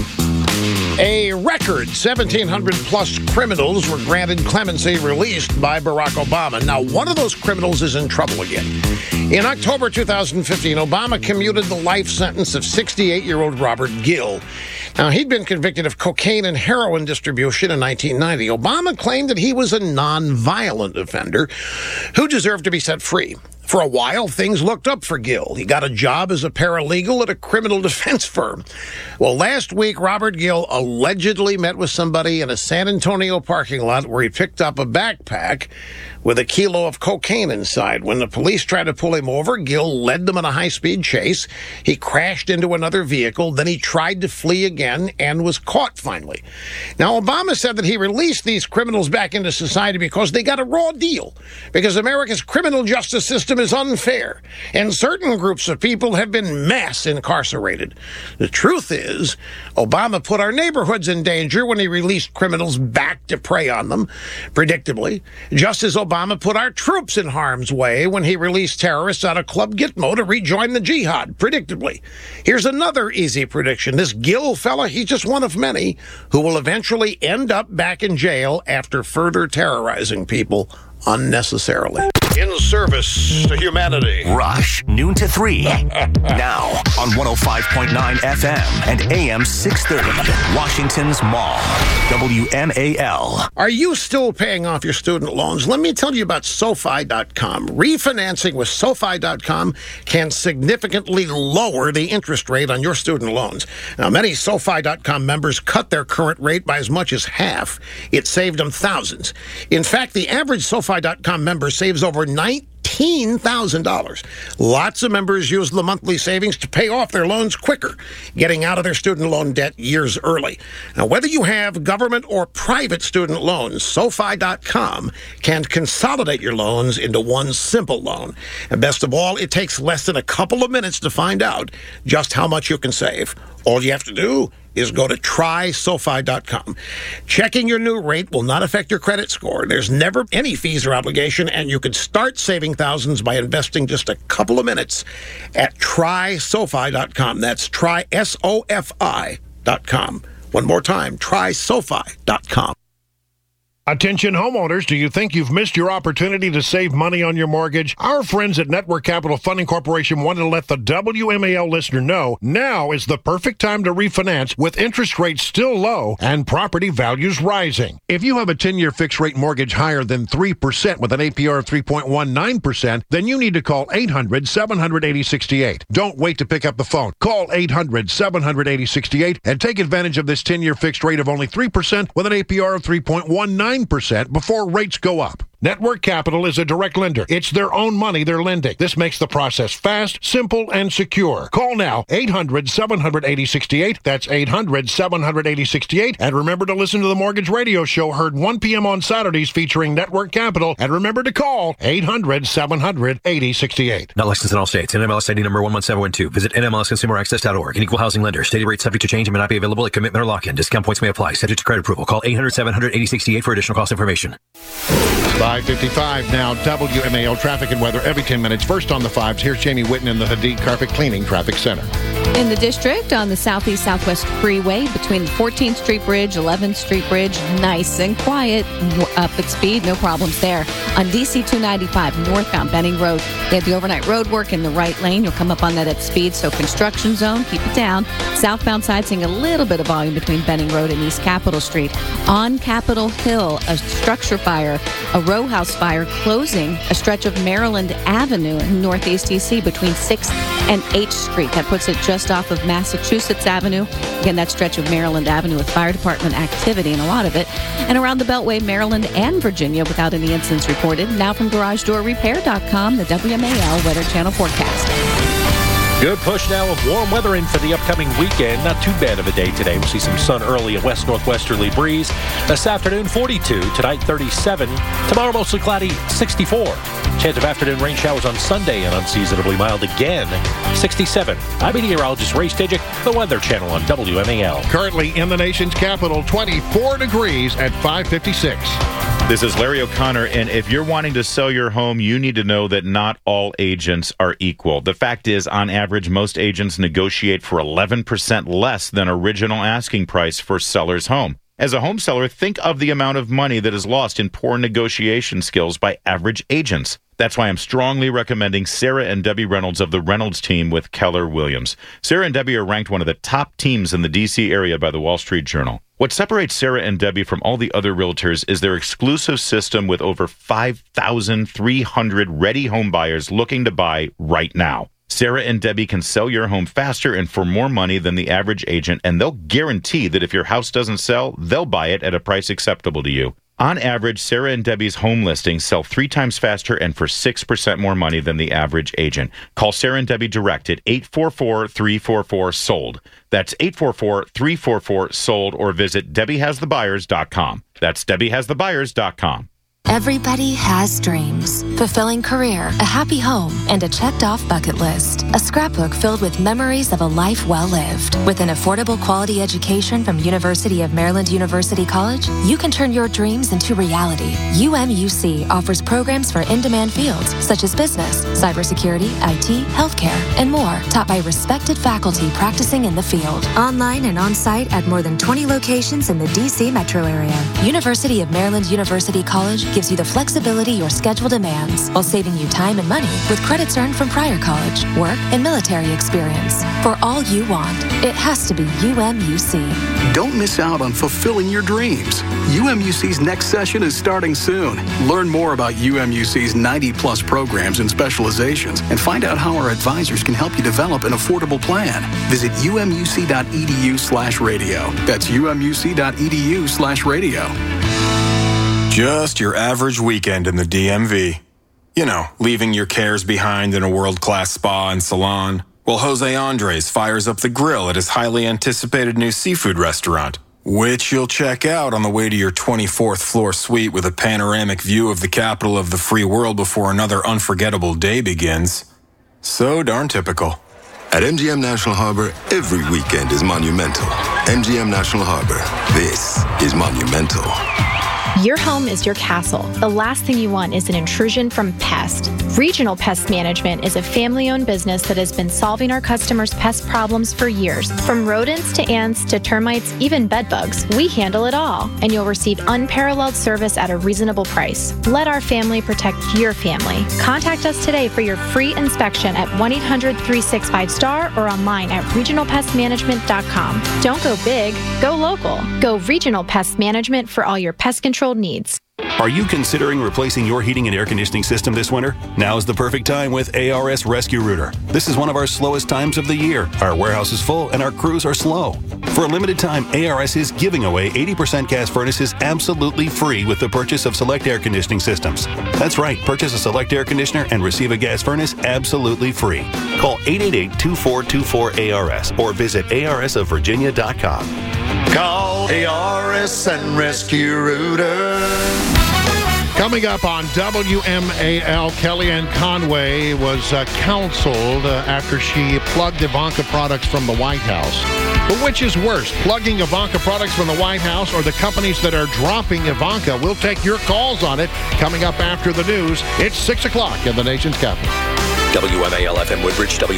Speaker 3: A record seventeen hundred plus criminals were granted clemency released by Barack Obama. Now, one of those criminals is in trouble again. In October two thousand fifteen, Obama commuted the life sentence of sixty-eight-year-old Robert Gill. Now, he'd been convicted of cocaine and heroin distribution in nineteen ninety. Obama claimed that he was a nonviolent offender who deserved to be set free. For a while, things looked up for Gill. He got a job as a paralegal at a criminal defense firm. Well, last week, Robert Gill allegedly met with somebody in a San Antonio parking lot where he picked up a backpack with a kilo of cocaine inside. When the police tried to pull him over, Gill led them on a high-speed chase. He crashed into another vehicle. Then he tried to flee again and was caught finally. Now, Obama said that he released these criminals back into society because they got a raw deal, because America's criminal justice system is unfair, and certain groups of people have been mass incarcerated. The truth is, Obama put our neighborhoods in danger when he released criminals back to prey on them, predictably, just as Obama put our troops in harm's way when he released terrorists out of Club Gitmo to rejoin the jihad, predictably. Here's another easy prediction. This Gill fella, he's just one of many who will eventually end up back in jail after further terrorizing people unnecessarily. In service to humanity.
Speaker 7: Rush, noon to three. Now on one oh five point nine F M and A M six thirty. Washington's Mall. W M A L.
Speaker 3: Are you still paying off your student loans? Let me tell you about SoFi dot com. Refinancing with SoFi dot com can significantly lower the interest rate on your student loans. Now, many SoFi dot com members cut their current rate by as much as half. It saved them thousands. In fact, the average SoFi dot com member saves over nineteen thousand dollars. Lots of members use the monthly savings to pay off their loans quicker, getting out of their student loan debt years early. Now, whether you have government or private student loans, SoFi dot com can consolidate your loans into one simple loan. And best of all, it takes less than a couple of minutes to find out just how much you can save. All you have to do is go to try SoFi dot com. Checking your new rate will not affect your credit score. There's never any fees or obligation, and you can start saving thousands by investing just a couple of minutes at try SoFi dot com. That's try S O F I dot com. One more time, try SoFi dot com. Attention homeowners, do you think you've missed your opportunity to save money on your mortgage? Our friends at Network Capital Funding Corporation wanted to let the W M A L listener know now is the perfect time to refinance with interest rates still low and property values rising. If you have a ten-year fixed rate mortgage higher than three percent with an A P R of three point one nine percent, then you need to call eight hundred, seven hundred, eighty, sixty-eight. Don't wait to pick up the phone. Call eight hundred, seven hundred, eighty, sixty-eight and take advantage of this ten-year fixed rate of only three percent with an A P R of three point one nine percent before rates go up. Network Capital is a direct lender. It's their own money they're lending. This makes the process fast, simple, and secure. Call now, eight hundred, seven hundred, eighty, sixty-eight. That's eight hundred, seven hundred, eighty, sixty-eight. And remember to listen to the Mortgage Radio Show, heard one p.m. on Saturdays featuring Network Capital. And remember to call eight hundred, seven hundred, eighty, sixty-eight.
Speaker 10: Not licensed in all states. N M L S I D number one one seven one two. Visit N M L S consumer access dot org. An equal housing lender. Stated rate subject to change and may not be available at commitment or lock-in. Discount points may apply. Subject to credit approval. Call eight hundred, seven hundred, eighty, sixty-eight for additional cost information.
Speaker 3: five fifty-five now, W M A L traffic and weather every ten minutes. First on the fives, here's Jamie Whitten in the Hadid Carpet Cleaning Traffic Center.
Speaker 8: In the district, on the Southeast Southwest Freeway, between the fourteenth Street Bridge, eleventh Street Bridge, nice and quiet, up at speed, no problems there. On D C two ninety-five, northbound Benning Road, they have the overnight road work in the right lane. You'll come up on that at speed, so construction zone, keep it down. Southbound side, seeing a little bit of volume between Benning Road and East Capitol Street. On Capitol Hill, a structure fire, a row house fire closing a stretch of Maryland Avenue in Northeast D C between sixth and eighth Street. That puts it just off of Massachusetts Avenue. Again, that stretch of Maryland Avenue with fire department activity and a lot of it. And around the Beltway, Maryland and Virginia without any incidents reported. Now from garage door repair dot com, the W M A L Weather Channel forecast.
Speaker 16: Good push now of warm weather in for the upcoming weekend. Not too bad of a day today. We'll see some sun early, a west-northwesterly breeze. This afternoon, forty-two. Tonight, thirty-seven. Tomorrow, mostly cloudy, sixty-four. Chance of afternoon rain showers on Sunday and unseasonably mild again, sixty-seven. I'm meteorologist Ray Stidgick, the Weather Channel on W M A L.
Speaker 3: Currently in the nation's capital, twenty-four degrees at five fifty-six.
Speaker 12: This is Larry O'Connor, and if you're wanting to sell your home, you need to know that not all agents are equal. The fact is, on average, most agents negotiate for eleven percent less than original asking price for seller's home. As a home seller, think of the amount of money that is lost in poor negotiation skills by average agents. That's why I'm strongly recommending Sarah and Debbie Reynolds of the Reynolds team with Keller Williams. Sarah and Debbie are ranked one of the top teams in the D C area by the Wall Street Journal. What separates Sarah and Debbie from all the other realtors is their exclusive system with over five thousand three hundred ready home buyers looking to buy right now. Sarah and Debbie can sell your home faster and for more money than the average agent, and they'll guarantee that if your house doesn't sell, they'll buy it at a price acceptable to you. On average, Sarah and Debbie's home listings sell three times faster and for six percent more money than the average agent. Call Sarah and Debbie direct at eight four four, three four four, sold. That's eight four four, three four four, sold, or visit debbie has the buyers dot com. That's debbie has the buyers dot com.
Speaker 13: Everybody has dreams. Fulfilling career, a happy home, and a checked-off bucket list. A scrapbook filled with memories of a life well lived. With an affordable quality education from University of Maryland University College, you can turn your dreams into reality. U M U C offers programs for in-demand fields such as business, cybersecurity, I T, healthcare, and more, taught by respected faculty practicing in the field. Online and on-site at more than twenty locations in the D C metro area. University of Maryland University College gives you the flexibility your schedule demands while saving you time and money with credits earned from prior college, work, and military experience. For all you want, it has to be U M U C.
Speaker 14: Don't miss out on fulfilling your dreams. U M U C's next session is starting soon. Learn more about U M U C's ninety plus programs and specializations and find out how our advisors can help you develop an affordable plan. Visit U M U C dot E D U slash radio. That's U M U C dot E D U slash radio.
Speaker 21: Just your average weekend in the D M V. You know, leaving your cares behind in a world-class spa and salon. Well, Jose Andres fires up the grill at his highly anticipated new seafood restaurant, which you'll check out on the way to your twenty-fourth floor suite with a panoramic view of the capital of the free world before another unforgettable day begins. So darn typical.
Speaker 22: At M G M National Harbor, every weekend is monumental. M G M National Harbor, this is monumental.
Speaker 23: Your home is your castle. The last thing you want is an intrusion from pests.
Speaker 2: Regional Pest Management is a family-owned business that has been solving our customers' pest problems for years. From rodents to ants to termites, even bedbugs, we handle it all, and you'll receive unparalleled service at a reasonable price. Let our family protect your family. Contact us today for your free inspection at one eight hundred three six five STAR or online at regional pest management dot com. Don't go big, go local. Go Regional Pest Management for all your pest control needs.
Speaker 11: Are you considering replacing your heating and air conditioning system this winter? Now is the perfect time with A R S Rescue Rooter. This is one of our slowest times of the year. Our warehouse is full and our crews are slow. For a limited time, A R S is giving away eighty percent gas furnaces absolutely free with the purchase of select air conditioning systems. That's right, purchase a select air conditioner and receive a gas furnace absolutely free. Call eight eight eight, two four two four, A R S or visit A R S of Virginia dot com.
Speaker 3: Call A R S and Rescue Rooter. Coming up on W M A L, Kellyanne Conway was uh, counseled uh, after she plugged Ivanka products from the White House. But which is worse, plugging Ivanka products from the White House or the companies that are dropping Ivanka? We'll take your calls on it coming up after the news. It's six o'clock in the nation's capital.
Speaker 7: W M A L F M Woodbridge, W